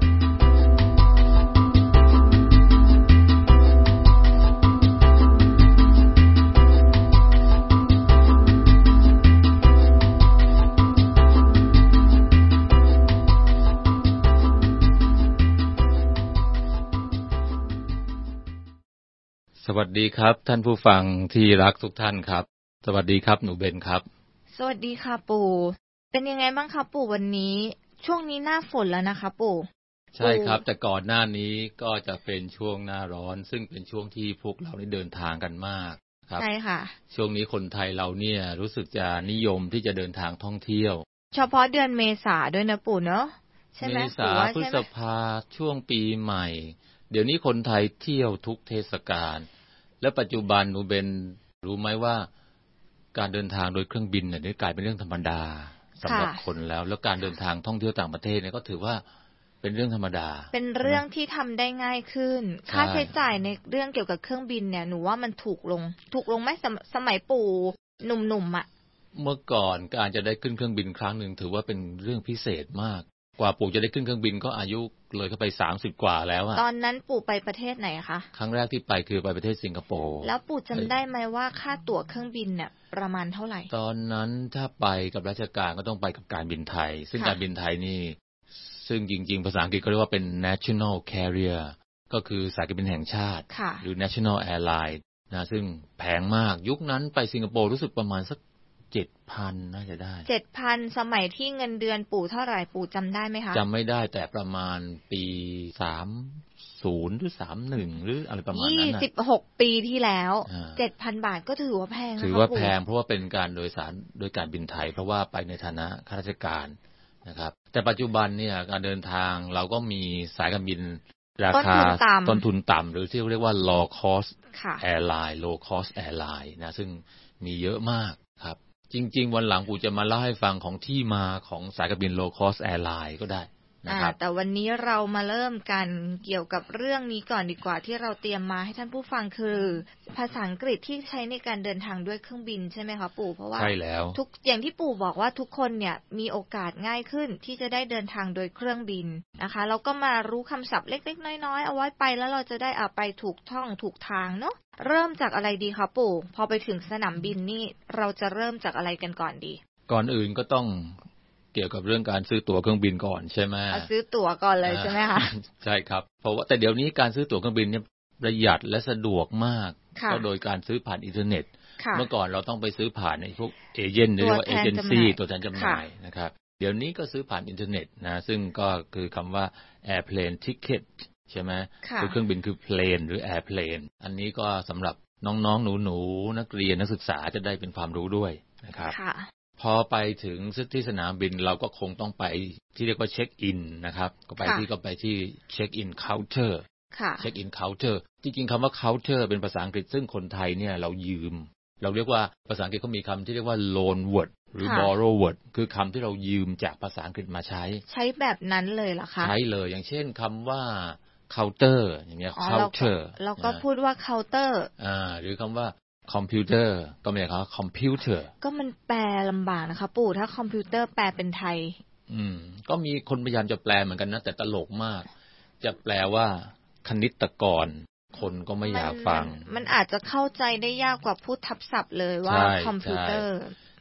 สวัสดีครับท่านผู้ฟังที่รักทุกท่านครับสวัสดีครับหนูเบนครับสวัสดีค่ะปู่เป็นยังไงบ้างคะปู่วันนี้ช่วงนี้หน้าฝนแล้วนะคะปู่ใช่ครับแต่ก่อนหน้านี้ก็จะเป็นช่วงหน้าร้อนซึ่งเป็นช่วงที่พวกเราได้เดินทางกันมากครับใช่ค่ะช่วงนี้คนไทยเราเนี่ยรู้สึกจะนิยมที่จะเดินทางท่องเที่ยวเฉพาะเดือนเมษาด้วยนะปู่เนาะใช่ไหมเมษาพฤษภาช่วงปีใหม่เดี๋ยวนี้คนไทยเที่ยวทุกเทศกาลและปัจจุบันหนูเบนรู้ไหมว่าการเดินทางโดยเครื่องบินเนี่ยได้กลายเป็นเรื่องธรรมดาสำหรับคนแล้วแล้วการเดินทางท่องเที่ยวต่างประเทศเนี่ยก็ถือว่าเป็นเรื่องธรรมดาเป็นเรื่องที่ทำได้ง่ายขึ้นค่าใช้จ่ายในเรื่องเกี่ยวกับเครื่องบินเนี่ยหนูว่ามันถูกลงถูกลงไหมส, สมัยปู่หนุ่มๆอ่ะเมื่อก่อนการจะได้ขึ้นเครื่องบินครั้งหนึ่งถือว่าเป็นเรื่องพิเศษมากกว่าปู่จะได้ขึ้นเครื่องบินก็อายุเลยเข้าไปสามสิบกว่าแล้วอะตอนนั้นปู่ไปประเทศไหนคะครั้งแรกที่ไปคือไปประเทศสิงคโปร์แล้วปู่จำได้ไหมว่าค่าตั๋วเครื่องบินเนี่ยประมาณเท่าไหร่ตอนนั้นถ้าไปกับราชการก็ต้องไปกับการบินไทยซึ่งการบินไทยนี่ซึ่งจริงๆภาษาอังกฤษเขาเรียกว่าเป็น national carrier ก็คือสายการบินแห่งชาติหรือ national airline นะซึ่งแพงมากยุคนั้นไปสิงคโปร์รู้สึกประมาณสักเจ็ดพัน น่าจะได้เจ็ดพัน สมัยที่เงินเดือนปู่เท่าไหร่ปู่จำได้ไหมคะจำไม่ได้แต่ประมาณปีสามสิบหรือสามสิบเอ็ดหรืออะไรประมาณนั้นน่ะยี่สิบหกปีที่แล้ว เจ็ดพัน บาทก็ถือว่าแพงนะคะถือว่าแพงเพราะว่าเป็นการโดยสารโดยการบินไทยเพราะว่าไปในฐานะข้าราชการนะครับแต่ปัจจุบันเนี่ยการเดินทางเราก็มีสายการบินราคาต้นทุนต่ำหรือที่เรียกว่า low cost airline low cost airline นะซึ่งมีเยอะมากครับจริงๆวันหลังปู่จะมาเล่าให้ฟังของที่มาของสายการบิน low cost airline ก็ได้นะครับแต่วันนี้เรามาเริ่มกันเกี่ยวกับเรื่องนี้ก่อนดีกว่าที่เราเตรียมมาให้ท่านผู้ฟังคือภาษาอังกฤษที่ใช้ในการเดินทางด้วยเครื่องบินใช่ไหมคะปู่เพราะว่าใช่แล้วทุกอย่างที่ปู่บอกว่าทุกคนเนี่ยมีโอกาสง่ายขึ้นที่จะได้เดินทางโดยเครื่องบินนะคะเราก็มารู้คำศัพท์เล็กๆน้อยๆเอาไว้ไปแล้วเราจะได้เอาไปถูกท่องถูกทางเนาะเริ่มจากอะไรดีคะปู่พอไปถึงสนามบินนี่เราจะเริ่มจากอะไรกันก่อนดีก่อนอื่นก็ต้องเกี่ยวกับเรื่องการซื้อตั๋วเครื่องบินก่อนใช่ไหมซื้อตั๋วก่อนเลยใช่ไหมคะใช่ครับเพราะว่าแต่เดี๋ยวนี้การซื้อตั๋วเครื่องบินเนี่ยประหยัดและสะดวกมากก็โดยการซื้อผ่านอินเทอร์เน็ตเมื่อก่อนเราต้องไปซื้อผ่านในพวกเอเจนต์หรือว่าเอเจนซี่ตัวแทนจำหน่ายนะครับเดี๋ยวนี้ก็ซื้อผ่านอินเทอร์เน็ตนะซึ่งก็คือคำว่า airplane ticket ใช่ไหมคือเครื่องบินคือ plane หรือ airplane อันนี้ก็สำหรับน้องๆหนูๆนักเรียนนักศึกษาจะได้เป็นความรู้ด้วยนะครับพอไปถึงที่สนามบินเราก็คงต้องไปที่เรียกว่าเช็คอินนะครับก็ไปที่ก็ไปที่เช็คอินเคาน์เตอร์เช็คอินเคาน์เตอร์จริงๆคำว่าเคาน์เตอร์เป็นภาษาอังกฤษซึ่งคนไทยเนี่ยเรายืมเราเรียกว่าภาษาอังกฤษเขามีคำที่เรียกว่า loan word หรือ borrow word คือคำที่เรายืมจากภาษาอังกฤษมาใช้ใช้แบบนั้นเลยเหรอคะใช้เลยอย่างเช่นคำว่าเคาน์เตอร์อย่างเงี้ยเคาน์เตอร์เราก็พูดว่าเคาน์เตอร์อ่าหรือคำว่าคอมพิวเตอร์ก็ไม่ใช่ครับคอมพิวเตอร์ก็มันแปลลำบากนะคะปู่ถ้าคอมพิวเตอร์แปลเป็นไทยอืมก็มีคนพยายามจะแปลเหมือนกันนะแต่ตลกมากจะแปลว่าคณิตกรคนก็ไม่อยากฟังมันอาจจะเข้าใจได้ยากกว่าพูดทับศัพท์เลยว่าคอมพิวเตอร์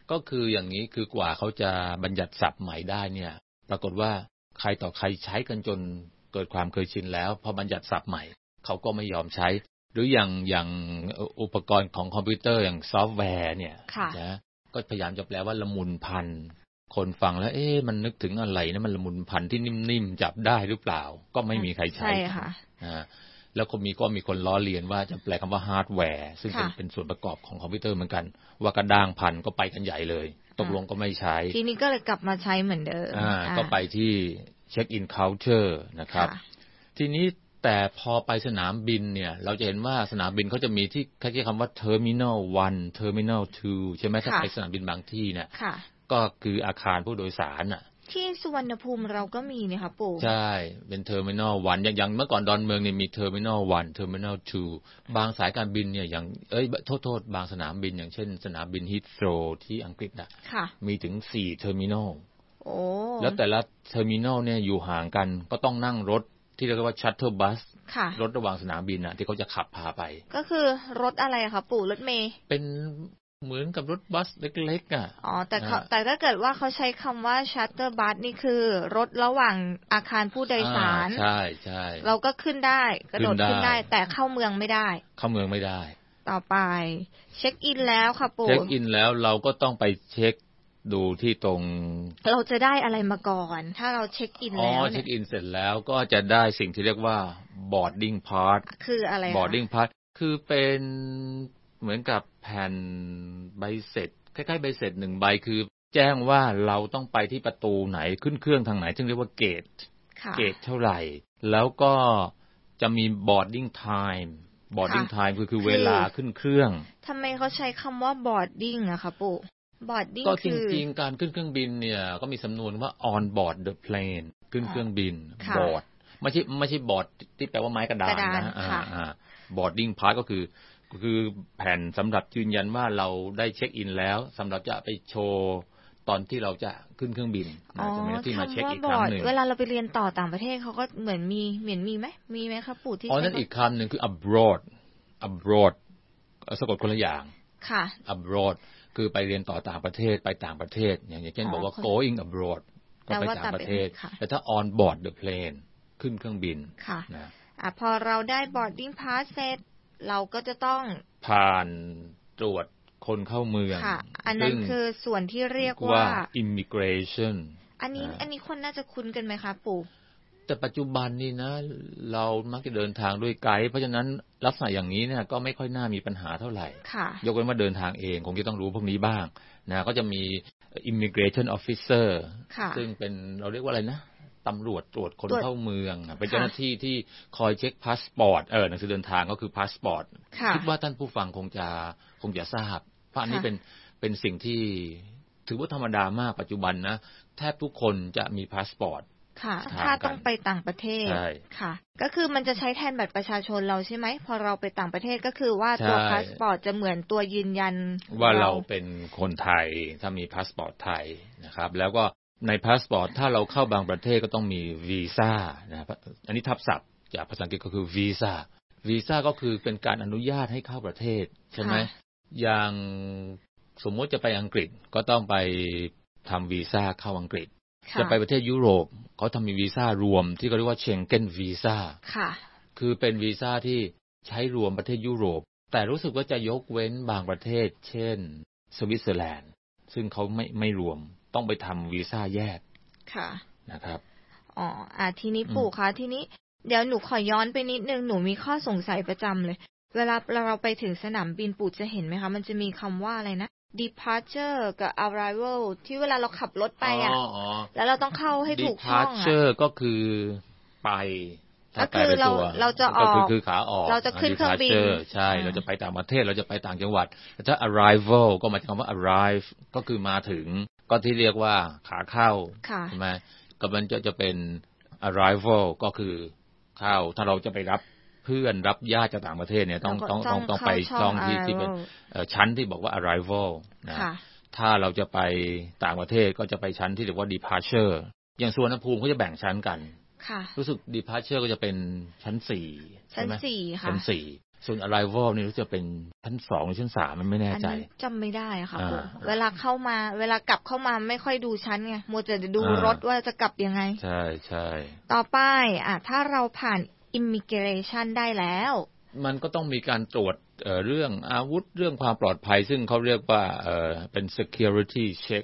ก็คืออย่างนี้คือกว่าเขาจะบัญญัติศัพท์ใหม่ได้เนี่ยปรากฏว่าใครต่อใครใช้กันจนเกิดความเคยชินแล้วพอบัญญัติศัพท์ใหม่เขาก็ไม่ยอมใช้หรืออย่างอย่างอุปกรณ์ของคอมพิวเตอร์อย่างซอฟต์แวร์เนี่ยนะก็พยายามจะแปลว่าละมุนพันคนฟังแล้วเอ๊ะมันนึกถึงอะไรนะมันละมุนพันที่นิ่มๆจับได้หรือเปล่าก็ไม่มีใครใช้ใช่ค่ะแล้วก็มีก็มีคนล้อเลียนว่าจะแปลคำว่าฮาร์ดแวร์ซึ่งเป็นเป็นส่วนประกอบของคอมพิวเตอร์เหมือนกันว่ากระด้างพันก็ไปกันใหญ่เลยตกลงก็ไม่ใช้ทีนี้ก็เลยกลับมาใช้เหมือนเดิมก็ไปที่เช็คอินเคาน์เตอร์นะครับทีนี้แต่พอไปสนามบินเนี่ยเราจะเห็นว่าสนามบินเขาจะมีที่เขาใช้คำว่า Terminal วัน Terminal ทู ใช่ไหมถ้าไปสนามบินบางที่เนี่ยก็คืออาคารผู้โดยสารน่ะที่สุวรรณภูมิเราก็มีเนี่ยค่ะปู่ใช่เป็นเทอร์มินอลวันอย่างอย่างเมื่อก่อนดอนเมืองเนี่ยมีเทอร์มินอลวันเทอร์มินอลทูบางสายการบินเนี่ยอย่างเอ้ยโทษโทษบางสนามบินอย่างเช่นสนามบินฮีทโธรที่อังกฤษน่ะมีถึงสี่เทอร์มินอลโอ้แล้วแต่ละเทอร์มินอลเนี่ยอยู่ห่างกันก็ต้องนั่งรถที่เรียกว่าชัตเตอร์บัสรถระหว่างสนามบินน่ะที่เขาจะขับพาไปก็คือรถอะไรคะปู่รถเมล์เป็นเหมือนกับรถบัสเล็กๆอ่ะอ๋อแต่แต่ถ้าเกิดว่าเขาใช้คำว่าชัตเตอร์บัสนี่คือรถระหว่างอาคารผู้โดยสารใช่ใช่เราก็ขึ้นได้กระโดดขึ้นได้แต่เข้าเมืองไม่ได้เข้าเมืองไม่ได้ต่อไปเช็คอินแล้วค่ะปู่เช็คอินแล้วเราก็ต้องไปเช็คดูที่ตรงเราจะได้อะไรมาก่อนถ้าเราเช็คอินแล้วอ๋อเช็คอินเสร็จแล้วก็จะได้สิ่งที่เรียกว่า boarding pass คืออะไร boarding pass คือเป็นเหมือนกับแผ่นใบเสร็จคล้ายๆใบเสร็จหนึ่งใบคือแจ้งว่าเราต้องไปที่ประตูไหนขึ้นเครื่องทางไหนซึ่งเรียกว่าเกตเกตเท่าไหร่แล้วก็จะมี boarding time boarding time คือคือเวลาขึ้นเครื่องทำไมเขาใช้คำว่า boarding อะคะปู่ boarding ก็จริงๆการขึ้นเครื่องบินเนี่ยก็มีสำนวนว่า on board the plane ขึ้นเครื่องบิน board ไม่ใช่ไม่ใช่ board ที่แปลว่าไม้กระดานนะอ่า boarding pass ก็คือคือแผ่นสำหรับยืนยันว่าเราได้เช็คอินแล้วสำหรับจะไปโชว์ตอนที่เราจะขึ้นเครื่องบินจะมีที่มาเช็คอีกครั้งหนึ่งเวลาเราไปเรียนต่อต่างประเทศเขาก็เหมือนมีเหมือนมีไหมมีไหมครับปู่ที่อ๋อนั่นอีกคำหนึ่งคือ abroad abroad สะกดคนละอย่างค่ะ abroad คือไปเรียนต่อต่างประเทศไปต่างประเทศอย่างเช่นบอกว่า going abroad ก็ไปต่างประเทศแต่ถ้า on board the plane ขึ้นเครื่องบินนะอ่ะพอเราได้ boarding pass เสร็จเราก็จะต้องผ่านตรวจคนเข้าเมืองค่ะอันนั้นคือส่วนที่เรียกว่า immigration อันนี้อันนี้คนน่าจะคุ้นกันไหมคะปู่แต่ปัจจุบันนี่นะเรามักจะเดินทางด้วยไกด์เพราะฉะนั้นลักษณะอย่างนี้เนี่ยก็ไม่ค่อยน่ามีปัญหาเท่าไหร่ยกเว้นว่าเดินทางเองคงจะต้องรู้พวกนี้บ้างนะก็จะมี immigration officer ซึ่งเป็นเราเรียกว่าอะไรนะตำรวจตรวจคนเข้าเมืองเป็นเจ้าหน้าที่ที่คอยเช็คพาสปอร์ตเออหนังสือเดินทางก็คือพาสปอร์ตคิดว่าท่านผู้ฟังคงจะคงจะทราบเพราะอันนี้เป็นเป็นสิ่งที่ถือว่าธรรมดามากปัจจุบันนะแทบทุกคนจะมีพาสปอร์ตค่ะถ้าต้องไปต่างประเทศค่ะก็คือมันจะใช้แทนบัตรประชาชนเราใช่ไหมพอเราไปต่างประเทศก็คือว่าตัวพาสปอร์ตจะเหมือนตัวยืนยันว่าเราเป็นคนไทยถ้ามีพาสปอร์ตไทยนะครับแล้วก็ในพาสปอร์ตถ้าเราเข้าบางประเทศก็ต้องมีวีซ่านะครับอันนี้ทับศัพท์จากภาษาอังกฤษก็คือวีซ่าวีซ่าก็คือเป็นการอนุญาตให้เข้าประเทศใช่ไหมอย่างสมมติจะไปอังกฤษก็ต้องไปทำวีซ่าเข้าอังกฤษจะไปประเทศยุโรปเขาทำมีวีซ่ารวมที่เขาเรียกว่าเชงเก้นวีซ่าคือเป็นวีซ่าที่ใช้รวมประเทศยุโรปแต่รู้สึกว่าจะยกเว้นบางประเทศเช่นสวิตเซอร์แลนด์ซึ่งเขาไม่ไม่รวมต้องไปทำวีซ่าแยกค่ะนะครับอ๋ออ่ะทีนี้ปู่คะทีนี้เดี๋ยวหนูขอย้อนไปนิดนึงหนูมีข้อสงสัยประจำเลยเวลาเราไปถึงสนามบินปู่จะเห็นไหมคะมันจะมีคำว่าอะไรนะ departure กับ arrival ที่เวลาเราขับรถไปอ่ะแล้วเราต้องเข้าให้ถูกช่องอ่ะ departure ก็คือไปก็คือเราเราจะออกก็คือขาออกเราจะขึ้นเครื่องบินใช่เราจะไปต่างประเทศเราจะไปต่างจังหวัดถ้า arrival ก็หมายถึงว่า arrive ก็คือมาถึงก็ที่เรียกว่าขาเข้าใช่ไหมก็มันจะจะเป็น arrival ก็คือเข้าถ้าเราจะไปรับเพื่อนรับญาติจากต่างประเทศเนี่ยต้องต้องต้องต้องไปช่องที่ที่เป็นชั้นที่บอกว่า arrival นะถ้าเราจะไปต่างประเทศก็จะไปชั้นที่เรียกว่า departure อย่างสุวรรณภูมิเขาจะแบ่งชั้นกันรู้สึก departure ก็จะเป็นชั้นสี่ชั้นสี่ค่ะชั้นสี่ส่วน arrival นี่รู้จะเป็นชั้นสองหรือชั้นสามมันไม่แน่ใจจำไม่ได้ค่ะปู่เวลาเข้ามาเวลากลับเข้ามาไม่ค่อยดูชั้นไงมัวแต่ดูรถว่าจะกลับยังไงใช่ใช่ต่อไปอ่ะถ้าเราผ่าน immigration ได้แล้วมันก็ต้องมีการตรวจ เอ่อเรื่องอาวุธเรื่องความปลอดภัยซึ่งเขาเรียกว่าเอ่อเป็น security check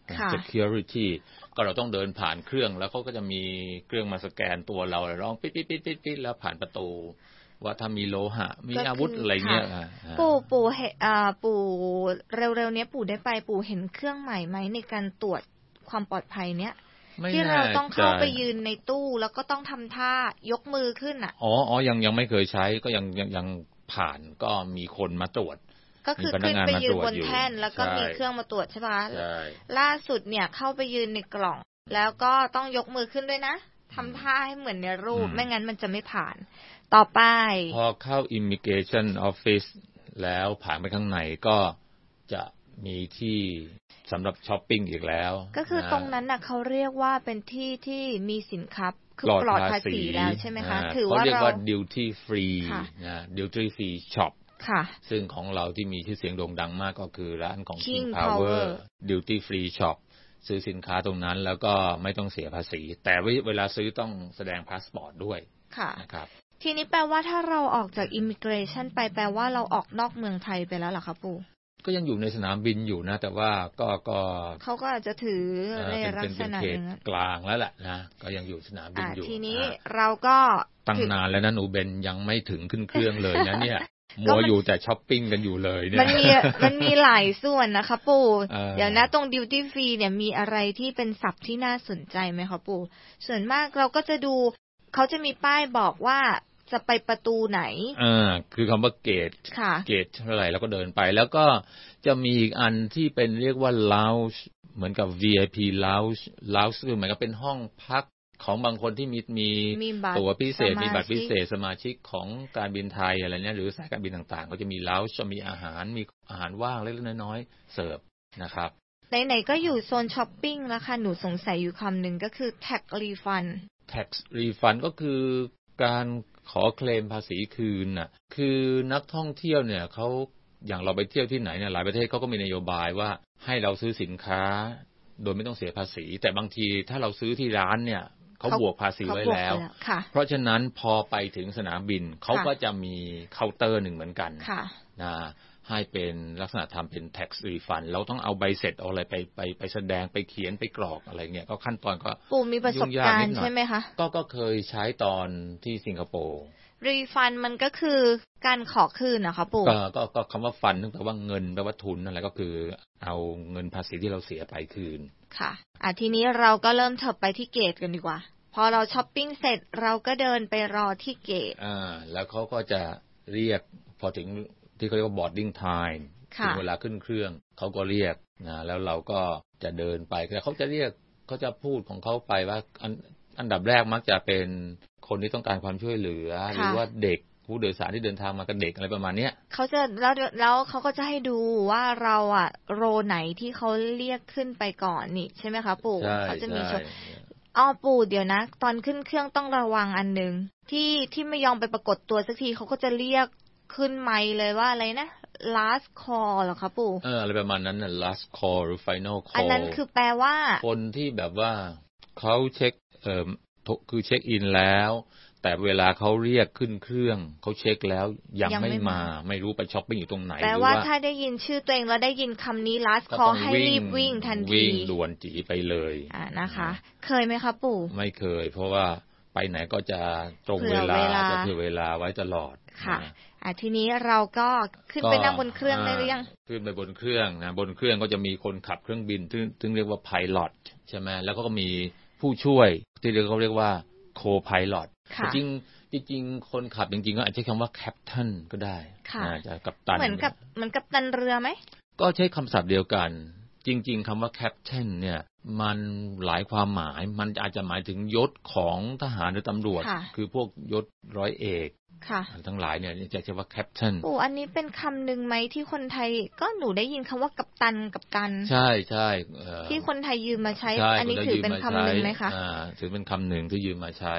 security ก็เราต้องเดินผ่านเครื่องแล้วเขาก็จะมีเครื่องมาสแกนตัวเราแล้วร้องปิ๊ดปิ๊ดปิ๊ดปิ๊ดแล้วผ่านประตูว่าถ้ามีโลหะมีอาวุธอะไรเงี้ยปู่ปู่เห็นอ่าปู่เร็วๆเนี้ยปู่ได้ไปปู่เห็นเครื่องใหม่ไหมในการตรวจความปลอดภัยเนี้ยที่เราต้องเข้าไปยืนในตู้แล้วก็ต้องทำท่ายกมือขึ้นอ่ะอ๋ออ๋อยังยังไม่เคยใช้ก็ยังยังยังผ่านก็มีคนมาตรวจก็คือขึ้นไปยืนบนแท่นแล้วก็มีเครื่องมาตรวจใช่ปะล่าสุดเนี่ยเข้าไปยืนในกล่องแล้วก็ต้องยกมือขึ้นด้วยนะทำท่าให้เหมือนในรูปไม่งั้นมันจะไม่ผ่านต่อไปพอเข้า immigration office แล้วผ่านไปข้างในก็จะมีที่สำหรับช้อปปิ้งอีกแล้วก็คือตรงนั้นน่ะเขาเรียกว่าเป็นที่ที่มีสินค้าคือปลอดภาษีแล้วใช่ไหมคะถือว่าเราเรียกว่า duty free นะ duty free shop ค่ะซึ่งของเราที่มีชื่อเสียงโด่งดังมากก็คือร้านของ King Power duty free shop ซื้อสินค้าตรงนั้นแล้วก็ไม่ต้องเสียภาษีแต่เวลาซื้อต้องแสดงพาสปอร์ตด้วยนะครับทีนี้แปลว่าถ้าเราออกจาก immigration ไปแปลว่าเราออกนอกเมืองไทยไปแล้วเหรอคะปู่ก็ยังอยู่ในสนามบินอยู่นะแต่ว่าก็ก็เขาก็อาจจะถือในลักษณะนึงกลางแล้วแหละนะก็ยังอยู่สนามบินอยู่ทีนี้เราก็ตั้งนานแล้วนะหนูเบนยังไม่ถึงขึ้นเครื่องเลยนะเนี่ยมัวอยู่แต่ช้อปปิ้งกันอยู่เลยเนี่ยมันมีมันมีหลายส่วนนะคะปู่เดี๋ยวนะตรง duty free เนี่ยมีอะไรที่เป็นศัพท์ที่น่าสนใจไหมคะปู่ส่วนมากเราก็จะดูเขาจะมีป้ายบอกว่าจะไปประตูไหนอ่าคือคำว่าเกตเกตเท่าไหร่แล้วก็เดินไปแล้วก็จะมีอีกอันที่เป็นเรียกว่า lounge เหมือนกับ วี ไอ พี lounge lounge คือเหมือนกับเป็นห้องพักของบางคนที่มีมีตั๋วพิเศษมีบัตรพิเศษสมาชิกของการบินไทยอะไรเนี้ยหรือสายการบินต่างๆก็จะมี lounge จะมีอาหารมีอาหารว่างเล็กๆน้อยๆเสิร์ฟนะครับไหนๆก็อยู่โซนช้อปปิ้งแล้วค่ะหนูสงสัยอยู่คำหนึ่งก็คือ tax refund tax refund ก็คือการขอเคลมภาษีคืนน่ะคือนักท่องเที่ยวเนี่ยเขาอย่างเราไปเที่ยวที่ไหนเนี่ยหลายประเทศเขาก็มีนโยบายว่าให้เราซื้อสินค้าโดยไม่ต้องเสียภาษีแต่บางทีถ้าเราซื้อที่ร้านเนี่ยเขาบวกภาษีไว้แล้วเพราะฉะนั้นพอไปถึงสนามบินเขาก็จะมีเคาน์เตอร์หนึ่งเหมือนกันนะให้เป็นลักษณะทำเป็น tax refund เราต้องเอาใบเสร็จเอาอะไรไปไปไปแสดงไปเขียนไปกรอกอะไรเงี้ยก็ขั้นตอนก็ปู่มีประสบการณ์ใช่ไหมคะก็ก็เคยใช้ตอนที่สิงคโปร์ refund มันก็คือการขอคืนนะคะปู่ก็ก็ก็คำว่าฟันนึกแปลว่าเงินแปลว่าทุนนั่นแหละก็คือเอาเงินภาษีที่เราเสียไปคืนค่ะอ่ะทีนี้เราก็เริ่มเถิบไปที่เกตกันดีกว่าพอเราช้อปปิ้งเสร็จเราก็เดินไปรอที่เกตอ่าแล้วเขาก็จะเรียกพอถึงที่เขาเรียกว่า boarding time ถึงเวลาขึ้นเครื่องเขาก็เรียกนะแล้วเราก็จะเดินไปแต่เขาจะเรียกเขาจะพูดของเขาไปว่าอันอันดับแรกมักจะเป็นคนที่ต้องการความช่วยเหลือหรือว่าเด็กผู้โดยสารที่เดินทางมากับเด็กอะไรประมาณนี้เขาจะแล้วแล้วเขาก็จะให้ดูว่าเราอะโรไหนที่เขาเรียกขึ้นไปก่อนนี่ใช่ไหมคะปู่เขาจะมีอ๋อปู่เดี๋ยวนะตอนขึ้นเครื่องต้องระวังอันนึงที่ที่ไม่ยอมไปปรากฏตัวสักทีเขาก็จะเรียกขึ้นไมค์เลยว่าอะไรนะ last call เหรอคะปู่เอออะไรประมาณนั้นน่ะ last call หรือ final call อันนั้นคือแปลว่าคนที่แบบว่าเขาเช็คเอ่อคือเช็คอินแล้วแต่เวลาเขาเรียกขึ้นเครื่องเขาเช็คแล้วยังไม่มาไม่รู้ไปช้อปปิ้งอยู่ตรงไหนแปลว่าถ้าได้ยินชื่อตัวเองแล้วได้ยินคำนี้ last call ให้รีบวิ่งทันทีวิ่งด่วนจีไปเลยอ่านะคะเคยไหมคะปู่ไม่เคยเพราะว่าไปไหนก็จะตรงเวลาจะถือเวลาไว้ตลอดค่ะอ่ะทีนี้เราก็ขึ้นไปนั่งบนเครื่องได้หรือยังขึ้นไปบนเครื่องนะบนเครื่องก็จะมีคนขับเครื่องบินซึ่งซึ่งเรียกว่า pilot ใช่ไหมแล้วก็มีผู้ช่วยที่เขาเรียกว่า co-pilot จริงจริงคนขับจริงๆก็อาจจะใช้คำว่า captain ก็ได้นะจะกัปตันเหมือนกับเหมือนกัปตันเรือไหมก็ใช้คำศัพท์เดียวกันจริงๆคำว่า captain เนี่ยมันหลายความหมายมันอาจจะหมายถึงยศของทหารหรือตำรวจคือพวกยศร้อยเอกทั้งหลายเนี่ยจะใช้ว่า captain โอ้อันนี้เป็นคำหนึ่งไหมที่คนไทยก็หนูได้ยินคำว่ากัปตันกัปตันใช่ใช่ที่คนไทยยืมมาใช้อันนี้ถือเป็นคำหนึ่งไหมคะถือเป็นคำหนึ่งที่ยืมมาใช้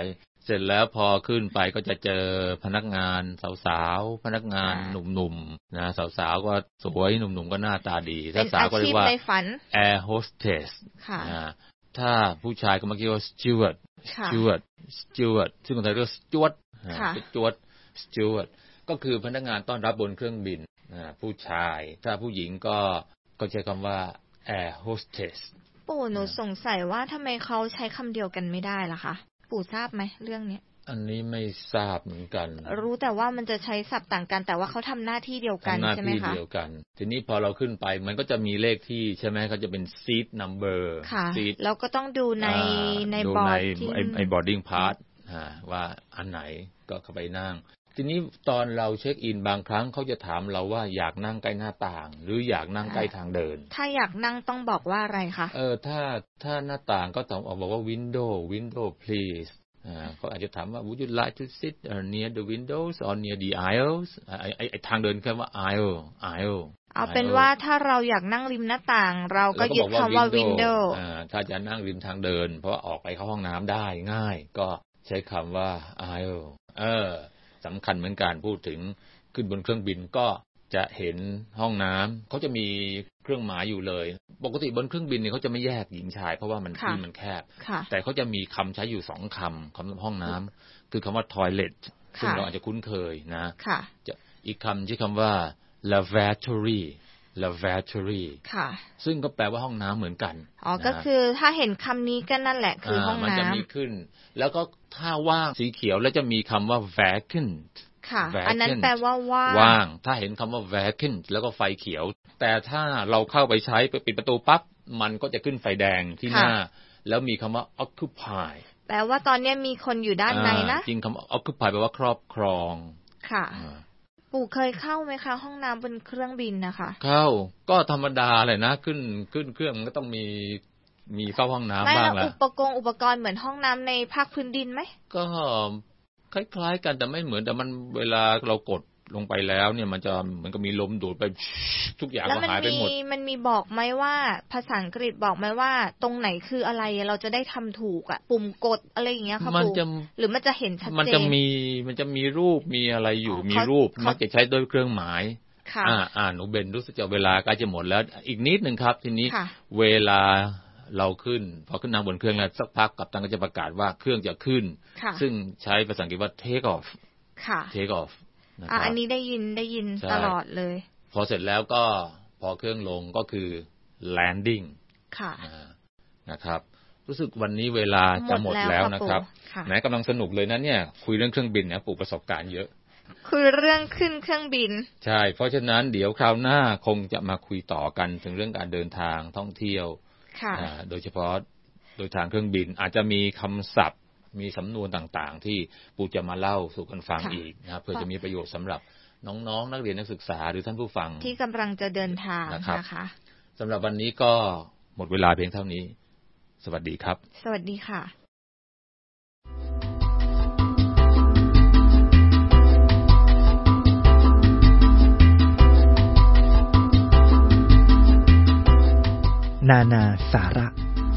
เสร็จแล้วพอขึ้นไปก็จะเจอพนักงานสาวๆพนักงานหนุ่มๆนะสาวๆก็สวยหนุ่มๆก็หน้าตาดีถ้าสาวก็เรียกว่า air hostess นะถ้าผู้ชายก็เมื่อกี้ว่า steward steward steward ซึ่งคนไทยเรียก steward steward steward ก็คือพนักงานต้อนรับบนเครื่องบินนะผู้ชายถ้าผู้หญิงก็ก็ใช้คำว่า air hostess ปู่หนูสงสัยว่าทำไมเขาใช้คำเดียวกันไม่ได้ล่ะคะปู่ทราบไหมเรื่องนี้อันนี้ไม่ทราบเหมือนกันรู้แต่ว่ามันจะใช้ศัพท์ต่างกันแต่ว่าเขาทำหน้าที่เดียวกันใช่ไหมคะทำหน้าที่เดียวกันทีนี้พอเราขึ้นไปมันก็จะมีเลขที่ใช่ไหมเขาจะเป็น seat number ค่ะแล้วก็ต้องดูในในบอร์ดที่ไอ้ boarding pass ว่าอันไหนก็เข้าไปนั่งทีนี้ตอนเราเช็คอินบางครั้งเขาจะถามเราว่าอยากนั่งใกล้หน้าต่างหรืออยากนั่งใกล้ทางเดินถ้าอยากนั่งต้องบอกว่าอะไรคะเออถ้าถ้าหน้าต่างก็ต้องบอกว่า window window pleaseอ่าเขาอาจจะถามว่า would you like to sit near the windows or near the aisles ไอ้ไอ้ทางเดินแค่ว่า aisle aisle เอาเป็นว่าถ้าเราอยากนั่งริมหน้าต่างเราก็ยึดคำว่า window อ่าถ้าจะนั่งริมทางเดินเพราะออกไปเข้าห้องน้ำได้ง่ายก็ใช้คำว่า aisle เออสำคัญเหมือนกันพูดถึงขึ้นบนเครื่องบินก็จะเห็นห้องน้ำเขาจะมีเครื่องหมายอยู่เลยปกติบนเครื่องบินเนี่ยเขาจะไม่แยกหญิงชายเพราะว่ามันที่มันแคบแต่เขาจะมีคำใช้อยู่สองคำคำว่าห้องน้ำคือคำว่า toilet ซึ่งเราอาจจะคุ้นเคยนะจะอีกคำชื่อคำว่า lavatory lavatory ซึ่งก็แปลว่าห้องน้ำเหมือนกันอ๋อก็คือถ้าเห็นคำนี้ก็นั่นแหละคือห้องน้ำมันจะมีขึ้นแล้วก็ถ้าว่างสีเขียวแล้วจะมีคำว่า vacant ค่ะอันนั้นแปลว่าว่างว่างถ้าเห็นคำว่า vacant แล้วก็ไฟเขียวแต่ถ้าเราเข้าไปใช้ไปปิดประตูปั๊บมันก็จะขึ้นไฟแดงที่หน้าแล้วมีคำว่า occupy แปลว่าตอนนี้มีคนอยู่ด้านในนะจริงคำว่า occupy แปลว่าครอบครองค่ะปู่เคยเข้าไหมคะห้องน้ำบนเครื่องบินนะคะเข้าก็ธรรมดาเลยนะขึ้นขึ้นเครื่องก็ต้องมีมีเข้าห้องน้ำบ้างแหละอุปกรณ์อุปกรณ์เหมือนห้องน้ำในภาคพื้นดินไหมก็คล้ายๆกันแต่ไม่เหมือนแต่มันเวลาเรากดลงไปแล้วเนี่ยมันจะเหมือนกับมีลมดูดไปทุกอย่างก็หายไปหมดมันมีบอกไหมว่าภาษาอังกฤษบอกไหมว่าตรงไหนคืออะไรเราจะได้ทำถูกอ่ะปุ่มกดอะไรอย่างเงี้ยค่ะปู่หรือมันจะเห็นชัดเจนมันจะมีมันจะมีรูปมีอะไรอยู่มีรูปมักจะใช้ด้วยเครื่องหมายอ่าอ่าหนูเบนรู้สึกจะเวลาใกล้จะหมดแล้วอีกนิดนึงครับทีนี้เวลาเราขึ้นพอขึ้นนั่งบนเครื่องแล้วสักพักกัปตันก็จะประกาศว่าเครื่องจะขึ้นซึ่งใช้ภาษาอังกฤษว่า take off ค่ะ take off นะครับอันนี้ได้ยินได้ยินตลอดเลยพอเสร็จแล้วก็พอเครื่องลงก็คือ landing ค่ะนะครับรู้สึกวันนี้เวลาจะหมดแล้วนะครับแม้กำลังสนุกเลยนะเนี่ยคุยเรื่องเครื่องบินเนี่ยปู่ประสบการณ์เยอะคุยเรื่องขึ้นเครื่องบินใช่เพราะฉะนั้นเดี๋ยวคราวหน้าคงจะมาคุยต่อกันถึงเรื่องการเดินทางท่องเที่ยวโดยเฉพาะโดยทางเครื่องบินอาจจะมีคำศัพท์มีสำนวนต่างๆที่ปู่จะมาเล่าสู่กันฟังอีกนะครับเพื่อจะมีประโยชน์สำหรับน้องๆนักเรียนนักศึกษาหรือท่านผู้ฟังที่กำลังจะเดินทางนะคะสำหรับวันนี้ก็หมดเวลาเพียงเท่านี้สวัสดีครับสวัสดีค่ะนานาสาระ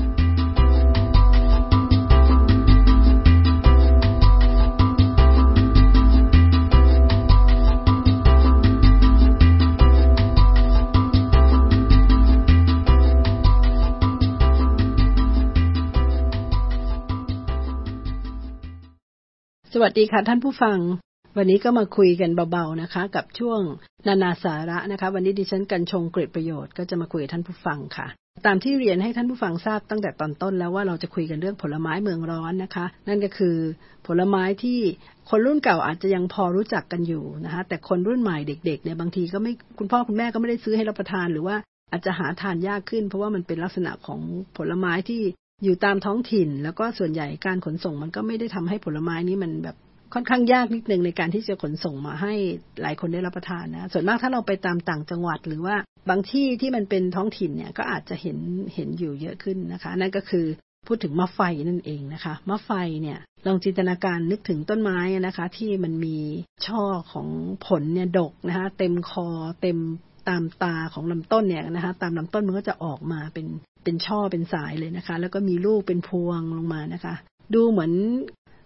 สวัสดีค่ะท่านผู้ฟังวันนี้ก็มาคุยกันเบาๆนะคะกับช่วงนานาสาระนะคะวันนี้ดิฉันกันชงเกร็ดประโยชน์ก็จะมาคุยกับท่านผู้ฟังค่ะตามที่เรียนให้ท่านผู้ฟังทราบตั้งแต่ตอนต้นแล้วว่าเราจะคุยกันเรื่องผลไม้เมืองร้อนนะคะนั่นก็คือผลไม้ที่คนรุ่นเก่าอาจจะยังพอรู้จักกันอยู่นะคะแต่คนรุ่นใหม่เด็กๆเนี่ยบางทีก็ไม่คุณพ่อคุณแม่ก็ไม่ได้ซื้อให้รับประทานหรือว่าอาจจะหาทานยากขึ้นเพราะว่ามันเป็นลักษณะของผลไม้ที่อยู่ตามท้องถิ่นแล้วก็ส่วนใหญ่การขนส่งมันก็ไม่ได้ทำให้ผลไม้นี้มันแบบค่อนข้างยากนิดนึงในการที่จะขนส่งมาให้หลายคนได้รับประทานนะส่วนมากถ้าเราไปตามต่างจังหวัดหรือว่าบางที่ที่มันเป็นท้องถิ่นเนี่ยก็อาจจะเห็นเห็นอยู่เยอะขึ้นนะคะนั่นก็คือพูดถึงมะไฟนั่นเองนะคะมะไฟเนี่ยลองจินตนาการนึกถึงต้นไม้นะคะที่มันมีช่อของผลเนี่ยดกนะคะเต็มคอเต็มตามตาของลำต้นเนี่ยนะคะตามลำต้นมันก็จะออกมาเป็นเป็นช่อเป็นสายเลยนะคะแล้วก็มีลูกเป็นพวงลงมานะคะดูเหมือน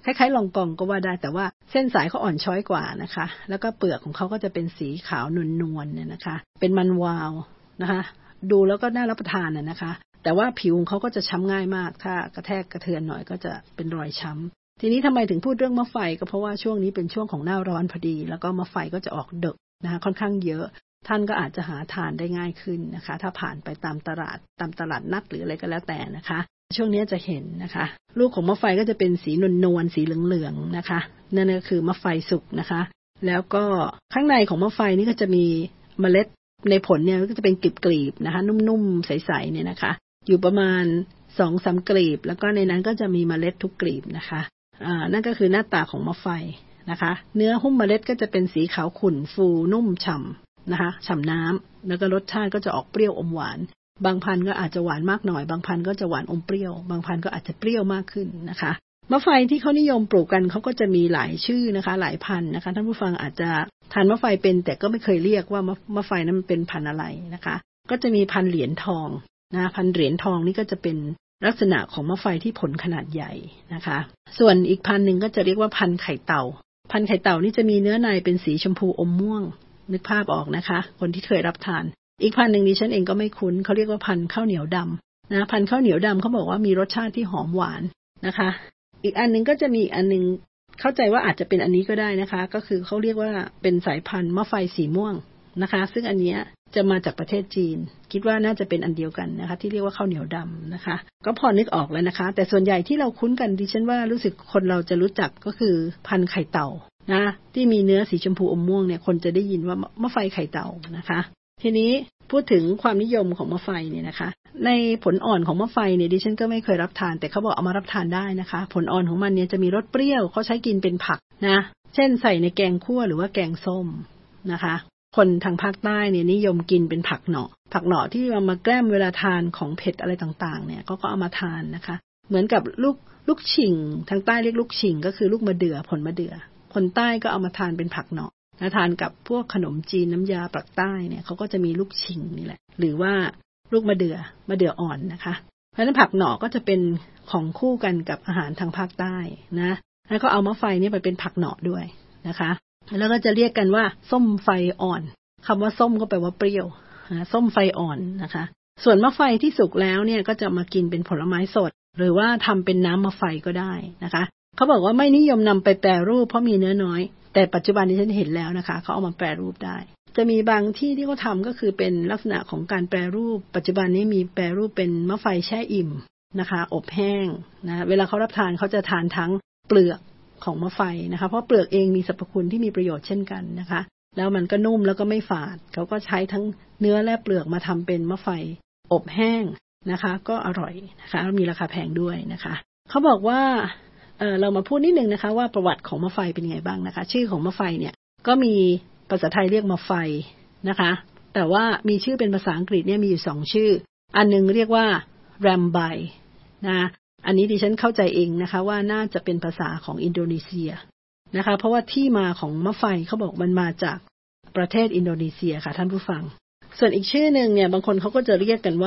คล้ายๆลองกองก็ว่าได้แต่ว่าเส้นสายเขาอ่อนช้อยกว่านะคะแล้วก็เปลือกของเขาก็จะเป็นสีขาวนวลๆเนี่ยนะคะเป็นมันวาวนะคะดูแล้วก็น่ารับประทานน่ะนะคะแต่ว่าผิวของเขาก็จะช้ำง่ายมากถ้ากระแทกกระเทือนหน่อยก็จะเป็นรอยช้ำทีนี้ทำไมถึงพูดเรื่องมะไฟก็เพราะว่าช่วงนี้เป็นช่วงของหน้าร้อนพอดีแล้วก็มะไฟก็จะออกดกนะคะค่อนข้างเยอะท่านก็อาจจะหาทานได้ง่ายขึ้นนะคะถ้าผ่านไปตามตลาดตามตลาดนัดหรืออะไรก็แล้วแต่นะคะช่วงนี้จะเห็นนะคะลูกของมะไฟก็จะเป็นสีนวลๆสีเหลืองๆนะคะนั่นก็คือมะไฟสุกนะคะแล้วก็ข้างในของมะไฟนี่ก็จะมีเมล็ดในผลเนี่ยก็จะเป็นกลีบๆนะคะนุ่มๆใสๆเนี่ยนะคะอยู่ประมาณ สองถึงสาม กลีบแล้วก็ในนั้นก็จะมีเมล็ดทุกกลีบนะคะอ่านั่นก็คือหน้าตาของมะไฟนะคะเนื้อหุ้มเมล็ดก็จะเป็นสีขาวขุ่นฟูนุ่มฉ่ำนะคะฉ่ำน้ำแล้วก็รสชาติก็จะออกเปรี้ยวอมหวานบางพันธุ์ก็อาจจะหวานมากหน่อยบางพันธุ์ก็จะหวานอมเปรี้ยวบางพันธุ์ก็อาจจะเปรี้ยวมากขึ้นนะคะมะไฟที่เขานิยมปลูกกันเขาก็จะมีหลายชื่อนะคะหลายพันธุ์นะคะท่านผู้ฟังอาจจะทานมะไฟเป็นแต่ก็ไม่เคยเรียกว่ามะมะไฟนั้นมันเป็นพันธุ์อะไรนะคะก็จะมีพันธุ์เหรียญทองนะพันธุ์เหรียญทองนี่ก็จะเป็นลักษณะของมะไฟที่ผลขนาดใหญ่นะคะส่วนอีกพันธุ์หนึ่งก็จะเรียกว่าพันธุ์ไข่เต่าพันธุ์ไข่เต่านี่จะมีเนื้อในเป็นสีชมพูอมม่วงนึกภาพออกนะคะคนที่เคยรับทานอีกพันธุ์หนึ่งดิฉันเองก็ไม่คุ้นเขาเรียกว่าพันธุ์ข้าวเหนียวดำนะพันธุ์ข้าวเหนียวดำเขาบอกว่ามีรสชาติที่หอมหวานนะคะอีกอันนึงก็จะมีอันนึงเข้าใจว่าอาจจะเป็นอันนี้ก็ได้นะคะก็คือเขาเรียกว่าเป็นสายพันธุ์มะไฟสีม่วงนะคะซึ่งอันนี้จะมาจากประเทศจีนคิดว่าน่าจะเป็นอันเดียวกันนะคะที่เรียกว่าข้าวเหนียวดำนะคะก็พอนึกออกแล้วนะคะแต่ส่วนใหญ่ที่เราคุ้นกันดิฉันว่ารู้สึกคนเราจะรู้จักก็คือพันธุ์ไข่เต่านะที่มีเนื้อสีชมพูอมม่วงเนี่ยคนจะได้ยินว่ามะไฟไข่เต่านะคะทีนี้พูดถึงความนิยมของมะไฟเนี่ยนะคะในผลอ่อนของมะไฟเนี่ยดิฉันก็ไม่เคยรับทานแต่เขาบอกเอามารับทานได้นะคะผลอ่อนของมันเนี่ยจะมีรสเปรี้ยวเขาใช้กินเป็นผักนะเช่นใส่ในแกงคั่วหรือว่าแกงส้มนะคะคนทางภาคใต้เนี่ยนิยมกินเป็นผักเหนาะผักเหนาะที่เอามาแกล้มเวลาทานของเผ็ดอะไรต่างๆเนี่ยก็ก็เอามาทานนะคะเหมือนกับลูกลูกฉิ่งทางใต้เรียกลูกฉิ่งก็คือลูกมะเดื่อผลมะเดื่อคนใต้ก็เอามาทานเป็นผักเหนาะแล้วทานกับพวกขนมจีนน้ำยาปักใต้เนี่ยเขาก็จะมีลูกชิงนี่แหละหรือว่าลูกมะเดื่อมะเดื่ออ่อนนะคะเพราะฉะนั้นผักหน่อก็จะเป็นของคู่กันกับอาหารทางภาคใต้นะแล้วก็เอามะไฟนี่ไปเป็นผักหน่อด้วยนะคะแล้วก็จะเรียกกันว่าส้มไฟอ่อนคำว่าส้มก็แปลว่าเปรี้ยวนะส้มไฟอ่อนนะคะส่วนมะไฟที่สุกแล้วเนี่ยก็จะมากินเป็นผลไม้สดหรือว่าทำเป็นน้ำมะไฟก็ได้นะคะเขาบอกว่าไม่นิยมนำไปแปรรูปเพราะมีเนื้อน้อยแต่ปัจจุบันนี้ฉันเห็นแล้วนะคะเขาเอามาแปรรูปได้จะมีบางที่ที่เขาทำก็คือเป็นลักษณะของการแปรรูปปัจจุบันนี้มีแปรรูปเป็นมะไฟแช่อิ่มนะคะอบแห้งนะเวลาเขารับทานเขาจะทานทั้งเปลือกของมะไฟนะคะเพราะเปลือกเองมีสรรพคุณที่มีประโยชน์เช่นกันนะคะแล้วมันก็นุ่มแล้วก็ไม่ฝาดเขาก็ใช้ทั้งเนื้อและเปลือกมาทำเป็นมะไฟอบแห้งนะคะก็อร่อยนะคะแล้วมีราคาแพงด้วยนะคะเขาบอกว่าเอ่อเรามาพูดนิดนึงนะคะว่าประวัติของมะไฟเป็นยังไงบ้างนะคะชื่อของมะไฟเนี่ยก็มีภาษาไทยเรียกมะไฟนะคะแต่ว่ามีชื่อเป็นภาษาอังกฤษเนี่ยมีอยู่สองชื่ออันนึงเรียกว่าแรมไบนะอันนี้ดิฉันเข้าใจเองนะคะว่าน่าจะเป็นภาษาของอินโดนีเซียนะคะเพราะว่าที่มาของมะไฟเขาบอกมันมาจากประเทศอินโดนีเซียค่ะท่านผู้ฟังส่วนอีกชื่อนึงเนี่ยบางคนเขาก็จะเรียกกันว่า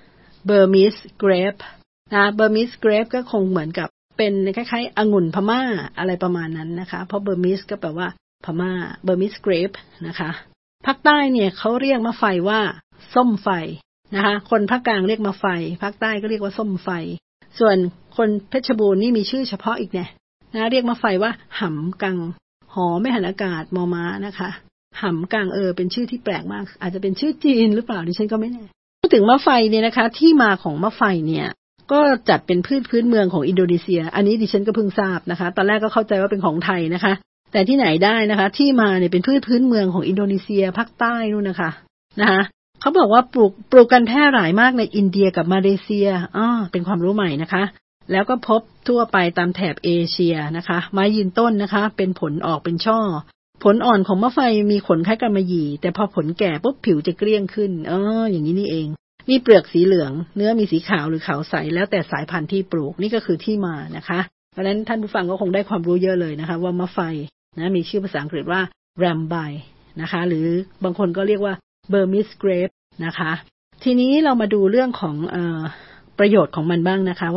Burmese grape นะ Burmese grape ก็คงเหมือนกับเป็นคล้ายๆองุ่นพม่าอะไรประมาณนั้นนะคะเพราะ Burmese ก็แปลว่าพม่า Burmese grape นะคะภาคใต้เนี่ยเขาเรียกมะไฟว่าส้มไฟนะคะคนภาคกลางเรียกมะไฟภาคใต้ก็เรียกว่าส้มไฟส่วนคนเพชรบูรณ์นี่มีชื่อเฉพาะอีกเนี่ยนะเรียกมะไฟว่าหำกังหอไม่หันอากาศมอม้านะคะหำกังเออเป็นชื่อที่แปลกมากอาจจะเป็นชื่อจีนหรือเปล่าดิฉันก็ไม่แน่พูดถึงมะไฟเนี่ยนะคะที่มาของมะไฟเนี่ยก็จัดเป็นพืชพื้นเมืองของอินโดนีเซียอันนี้ดิฉันก็เพิ่งทราบนะคะตอนแรกก็เข้าใจว่าเป็นของไทยนะคะแต่ที่ไหนได้นะคะที่มาเนี่ยเป็นพืชพื้นเมืองของอินโดนีเซียภาคใต้นู่นนะคะนะคะเขาบอกว่าปลูกปลูกกันแพร่หลายมากในอินเดียกับมาเลเซียอ้อเป็นความรู้ใหม่นะคะแล้วก็พบทั่วไปตามแถบเอเชียนะคะไม้ยืนต้นนะคะเป็นผลออกเป็นช่อผลอ่อนของมะไฟมีขนคล้ายกำมะหยี่แต่พอผลแก่ปุ๊บผิวจะเกลี้ยงขึ้นเอออย่างนี้นี่เองมีเปลือกสีเหลืองเนื้อมีสีขาวหรือขาวใสแล้วแต่สายพันธุ์ที่ปลูกนี่ก็คือที่มานะคะเพราะฉะนั้นท่านผู้ฟังก็คงได้ความรู้เยอะเลยนะคะว่ามะไฟนะมีชื่อภาษาอังกฤษว่า Rambai นะคะหรือบางคนก็เรียกว่า Burmese grape นะคะทีนี้เรามาดูเรื่องของเอ่อประโยชน์ของมันบ้างนะคะว่า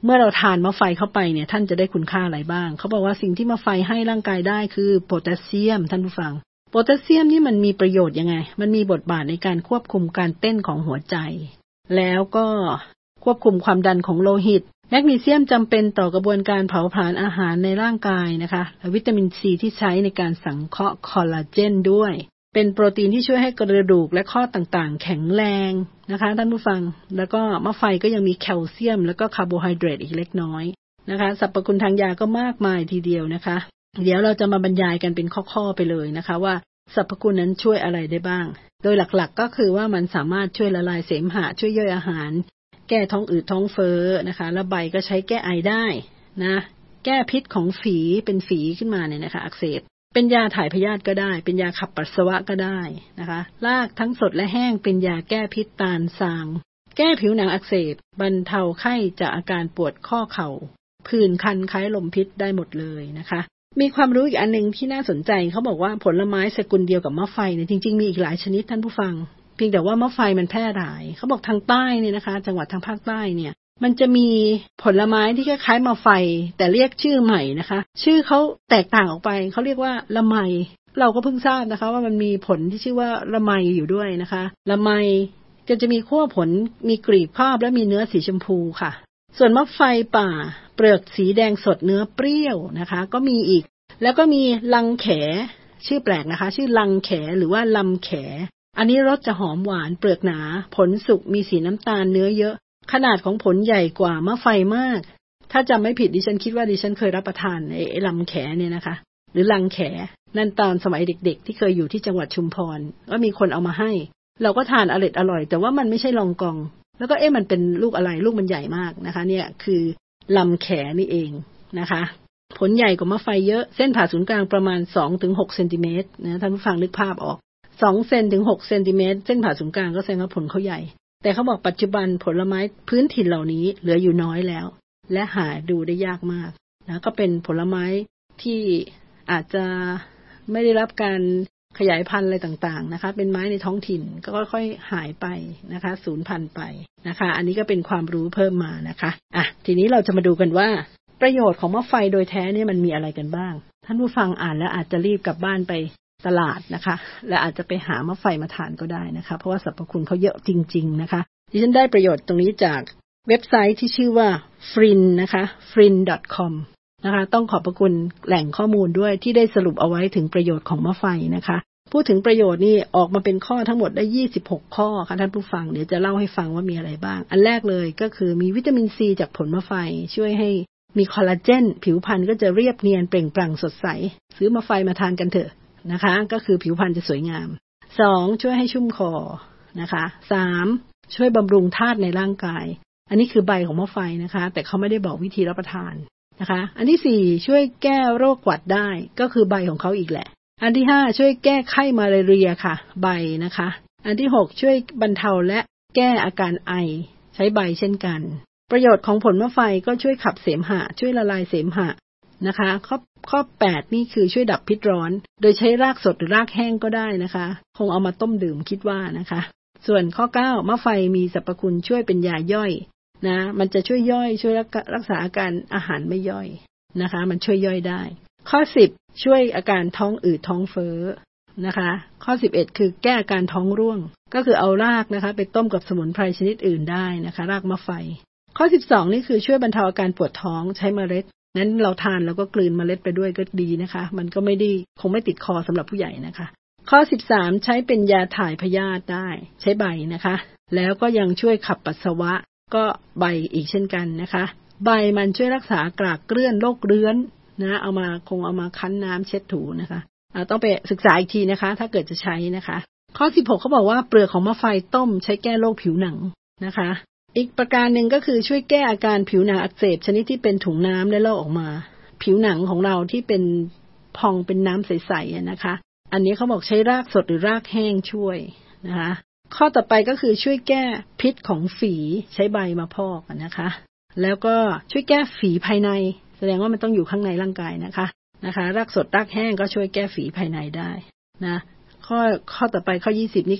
เมื่อเราทานมะไฟเข้าไปเนี่ยท่านจะได้คุณค่าอะไรบ้างเขาบอกว่าสิ่งที่มะไฟให้ร่างกายได้คือโพแทสเซียมท่านผู้ฟังโพแทสเซียมนี่มันมีประโยชน์ยังไงมันมีบทบาทในการควบคุมการเต้นของหัวใจแล้วก็ควบคุมความดันของโลหิตแมกนีเซียมจำเป็นต่อกระบวนการเผาผลาญอาหารในร่างกายนะคะและวิตามินซีที่ใช้ในการสังเคราะห์คอลลาเจนด้วยเป็นโปรตีนที่ช่วยให้กระดูกและข้อต่างๆแข็งแรงนะคะท่านผู้ฟังแล้วก็มะไฟก็ยังมีแคลเซียมแล้วก็คาร์โบไฮเดรตอีกเล็กน้อยนะคะสรรพคุณทางยาก็มากมายทีเดียวนะคะเดี๋ยวเราจะมาบรรยายกันเป็นข้อๆไปเลยนะคะว่าสรรพคุณนั้นช่วยอะไรได้บ้างโดยหลักๆก็คือว่ามันสามารถช่วยละลายเสมหะช่วยย่อยอาหารแก้ท้องอืดท้องเฟ้อนะคะแล้วใบก็ใช้แก้ไอได้นะแก้พิษของฝีเป็นฝีขึ้นมาเนี่ยนะคะอักเสบเป็นยาถ่ายพยาธิก็ได้เป็นยาขับปัสสาวะก็ได้นะคะรากทั้งสดและแห้งเป็นยาแก้พิษตาลซางแก้ผิวหนังอักเสบบรรเทาไข้จากอาการปวดข้อเข่าผื่นคันคล้ายลมพิษได้หมดเลยนะคะมีความรู้อีกอันนึงที่น่าสนใจเขาบอกว่าผลไม้สกุลเดียวกับมะไฟเนี่ยจริงๆมีอีกหลายชนิดท่านผู้ฟังเพียงแต่ว่ามะไฟมันแพร่หลายเขาบอกทางใต้เนี่ยนะคะจังหวัดทางภาคใต้เนี่ยมันจะมีผลไม้ที่คล้ายๆมะไฟแต่เรียกชื่อใหม่นะคะชื่อเขาแตกต่างออกไปเขาเรียกว่าละไมเราก็เพิ่งทราบนะคะว่ามันมีผลที่ชื่อว่าละไมอยู่ด้วยนะคะละไมจะจะมีขั้วผลมีกลีบครอบและมีเนื้อสีชมพูค่ะส่วนมะไฟป่าเปลือกสีแดงสดเนื้อเปรี้ยวนะคะก็มีอีกแล้วก็มีลังแขชื่อแปลกนะคะชื่อลังแขหรือว่าลำแขอันนี้รสจะหอมหวานเปลือกหนาผลสุกมีสีน้ำตาลเนื้อเยอะขนาดของผลใหญ่กว่ามะไฟมากถ้าจำไม่ผิดดิฉันคิดว่าดิฉันเคยรับประทานไอ้ลำแขเนี่ยนะคะหรือลังแขนั่นตอนสมัยเด็กๆที่เคยอยู่ที่จังหวัดชุมพรก็มีคนเอามาให้เราก็ทานอร่อยอร่อยแต่ว่ามันไม่ใช่ลองกองแล้วก็เอ๊ะมันเป็นลูกอะไรลูกมันใหญ่มากนะคะเนี่ยคือลำแขนี่เองนะคะผลใหญ่กว่ามะไฟเยอะเส้นผ่าศูนย์กลางประมาณ สองถึงหก เซนติเมตรนะท่านผู้ฟังนึกภาพออกสองเซนถึงหกเซนติเมตรเส้นผ่าศูนย์กลางก็แสดงว่าผลเขาใหญ่แต่เขาบอกปัจจุบันผลไม้พื้นถิ่นเหล่านี้เหลืออยู่น้อยแล้วและหาดูได้ยากมากนะก็เป็นผลไม้ที่อาจจะไม่ได้รับการขยายพันธุ์อะไรต่างๆนะคะเป็นไม้ในท้องถิ่นก็ค่อยๆหายไปนะคะสูญพันธุ์ไปนะคะอันนี้ก็เป็นความรู้เพิ่มมานะคะอ่ะทีนี้เราจะมาดูกันว่าประโยชน์ของมะไฟโดยแท้เนี่ยมันมีอะไรกันบ้างท่านผู้ฟังอ่านแล้วอาจจะรีบกลับบ้านไปตลาดนะคะและอาจจะไปหามะไฟมาทานก็ได้นะคะเพราะว่าสรรพคุณเขาเยอะจริงๆนะคะดิฉันได้ประโยชน์ตรงนี้จากเว็บไซต์ที่ชื่อว่า ฟริน นะคะ ฟริน ดอท คอม นะคะต้องขอบพระคุณแหล่งข้อมูลด้วยที่ได้สรุปเอาไว้ถึงประโยชน์ของมะไฟนะคะพูดถึงประโยชน์นี่ออกมาเป็นข้อทั้งหมดได้ยี่สิบหกข้อค่ะท่านผู้ฟังเดี๋ยวจะเล่าให้ฟังว่ามีอะไรบ้างอันแรกเลยก็คือมีวิตามินซีจากผลมะไฟช่วยให้มีคอลลาเจนผิวพรรณก็จะเรียบเนียนเปล่งปลั่งสดใสซื้อมะไฟมาทานกันเถอะนะคะก็คือผิวพรรณจะสวยงามสองช่วยให้ชุ่มคอนะคะสามช่วยบำรุงธาตุในร่างกายอันนี้คือใบของมะไฟนะคะแต่เขาไม่ได้บอกวิธีรับประทานนะคะอันที่สี่ช่วยแก้โรคหวัดได้ก็คือใบของเขาอีกแหละอันที่ห้าช่วยแก้ไข้มาลาเรียค่ะใบนะคะอันที่หกช่วยบรรเทาและแก้อาการไอใช้ใบเช่นกันประโยชน์ของผลมะไฟก็ช่วยขับเสมหะช่วยละลายเสมหะนะคะข้อข้อแปดนี่คือช่วยดับพิษร้อนโดยใช้รากสดหรือรากแห้งก็ได้นะคะคงเอามาต้มดื่มคิดว่านะคะส่วนข้อเก้ามะไฟมีสรรพคุณช่วยเป็นยาย่อยนะมันจะช่วยย่อยช่วยรักษาอาการอาหารไม่ย่อยนะคะมันช่วยย่อยได้ข้อสิบช่วยอาการท้องอืดท้องเฟ้อนะคะข้อสิบเอ็ดคือแก้อาการท้องร่วงก็คือเอารากนะคะไปต้มกับสมุนไพรชนิดอื่นได้นะคะรากมะไฟข้อสิบสองนี่คือช่วยบรรเทาอาการปวดท้องใช้เมล็ดนั้นเราทานแล้วก็กลืนเมล็ดไปด้วยก็ดีนะคะมันก็ไม่ได้คงไม่ติดคอสำหรับผู้ใหญ่นะคะข้อสิบสามใช้เป็นยาถ่ายพยาธิได้ใช้ใบนะคะแล้วก็ยังช่วยขับปัสสาวะก็ใบอีกเช่นกันนะคะใบมันช่วยรักษากรากเกลื่อนโรคเรื้อนนะเอามาคงเอามาคั้นน้ำเช็ดถูนะคะต้องไปศึกษาอีกทีนะคะถ้าเกิดจะใช้นะคะข้อสิบหกเขาบอกว่าเปลือกของมะไฟต้มใช้แก้โรคผิวหนังนะคะอีกประการหนึ่งก็คือช่วยแก้อาการผิวหนังอักเสบชนิดที่เป็นถุงน้ำและลอกออกมาผิวหนังของเราที่เป็นพองเป็นน้ำใสๆนะคะอันนี้เขาบอกใช้รากสดหรือรากแห้งช่วยนะคะข้อต่อไปก็คือช่วยแก้พิษของฝีใช้ใบมาพอกนะคะแล้วก็ช่วยแก้ฝีภายในแสดงว่ามันต้องอยู่ข้างในร่างกายนะคะนะคะรากสดรากแห้งก็ช่วยแก้ฝีภายในได้นะข้อข้อต่อไปข้อยี่สิบนี่คือ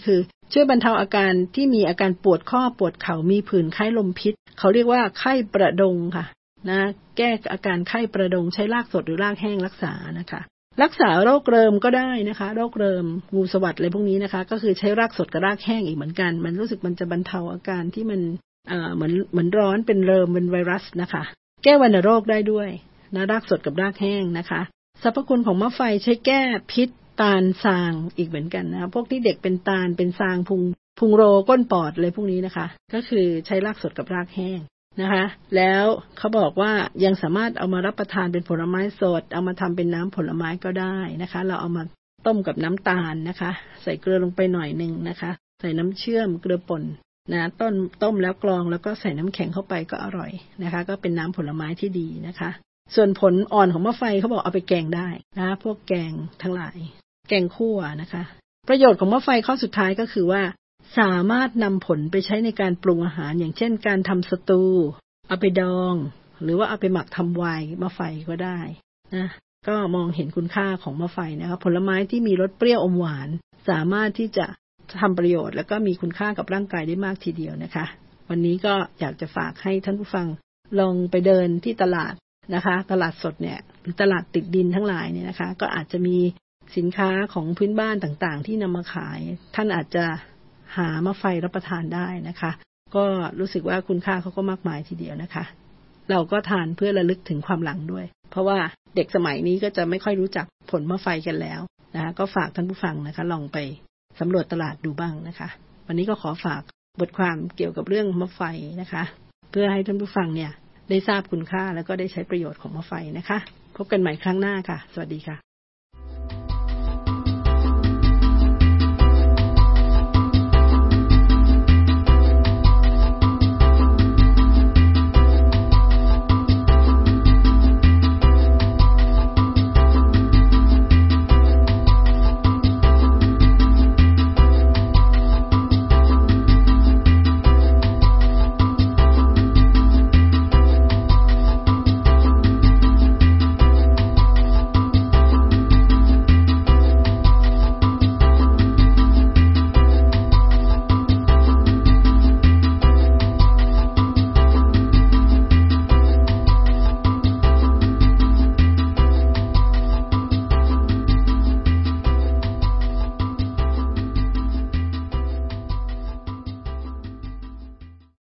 ช่วยบรรเทาอาการที่มีอาการปวดข้อปวดเข่ามีผื่นไข้ลมพิษเขาเรียกว่าไข้ประดงค่ะนะแก้อาการไข้ประดงใช้รากสดหรือรากแห้งรักษานะคะรักษาโรคเริมก็ได้นะคะโรคเริมงูสวัสด์อะไรพวกนี้นะคะก็คือใช้รากสดกับรากแห้งอีกเหมือนกันมันรู้สึกมันจะบรรเทาอาการที่มันเอ่อเหมือนเหมือนร้อนเป็นเริมเป็นไวรัสนะคะแก้วัณโรคได้ด้วยนะรากสดกับรากแห้งนะคะสรรพคุณของมะไฟใช้แก้พิษตาลซางอีกเหมือนกันนะพวกที่เด็กเป็นตาลเป็นซางพุงพุงโรก้นปอดอะไรพวกนี้นะคะก็คือใช้รากสดกับรากแห้งนะคะแล้วเขาบอกว่ายังสามารถเอามารับประทานเป็นผลไม้สดเอามาทำเป็นน้ำผลไม้ก็ได้นะคะเราเอามาต้มกับน้ำตาลนะคะใส่เกลือลงไปหน่อยนึงนะคะใส่น้ำเชื่อมเกลือป่นนะต้นต้มแล้วกรองแล้วก็ใส่น้ำแข็งเข้าไปก็อร่อยนะคะก็เป็นน้ำผลไม้ที่ดีนะคะส่วนผลอ่อนของมะไฟเขาบอกเอาไปแกงได้นะพวกแกงทั้งหลายแกงคั่วนะคะประโยชน์ของมะไฟข้อสุดท้ายก็คือว่าสามารถนำผลไปใช้ในการปรุงอาหารอย่างเช่นการทำสตูเอาไปดองหรือว่าเอาไปหมักทำไวน์มะไฟก็ได้นะก็มองเห็นคุณค่าของมะไฟนะคะผลไม้ที่มีรสเปรี้ยวอมหวานสามารถที่จะทำประโยชน์แล้วก็มีคุณค่ากับร่างกายได้มากทีเดียวนะคะวันนี้ก็อยากจะฝากให้ท่านผู้ฟังลองไปเดินที่ตลาดนะคะตลาดสดเนี่ยหรือตลาดติดดินทั้งหลายเนี่ยนะคะก็อาจจะมีสินค้าของพื้นบ้านต่างๆที่นำมาขายท่านอาจจะหามะไฟรับประทานได้นะคะก็รู้สึกว่าคุณค่าเขาก็มากมายทีเดียวนะคะเราก็ทานเพื่อระลึกถึงความหลังด้วยเพราะว่าเด็กสมัยนี้ก็จะไม่ค่อยรู้จักผลมะไฟกันแล้วนะคะก็ฝากท่านผู้ฟังนะคะลองไปสำรวจตลาดดูบ้างนะคะวันนี้ก็ขอฝากบทความเกี่ยวกับเรื่องมะไฟนะคะเพื่อให้ท่านผู้ฟังเนี่ยได้ทราบคุณค่าแล้วก็ได้ใช้ประโยชน์ของมะไฟนะคะพบกันใหม่ครั้งหน้าค่ะสวัสดีค่ะ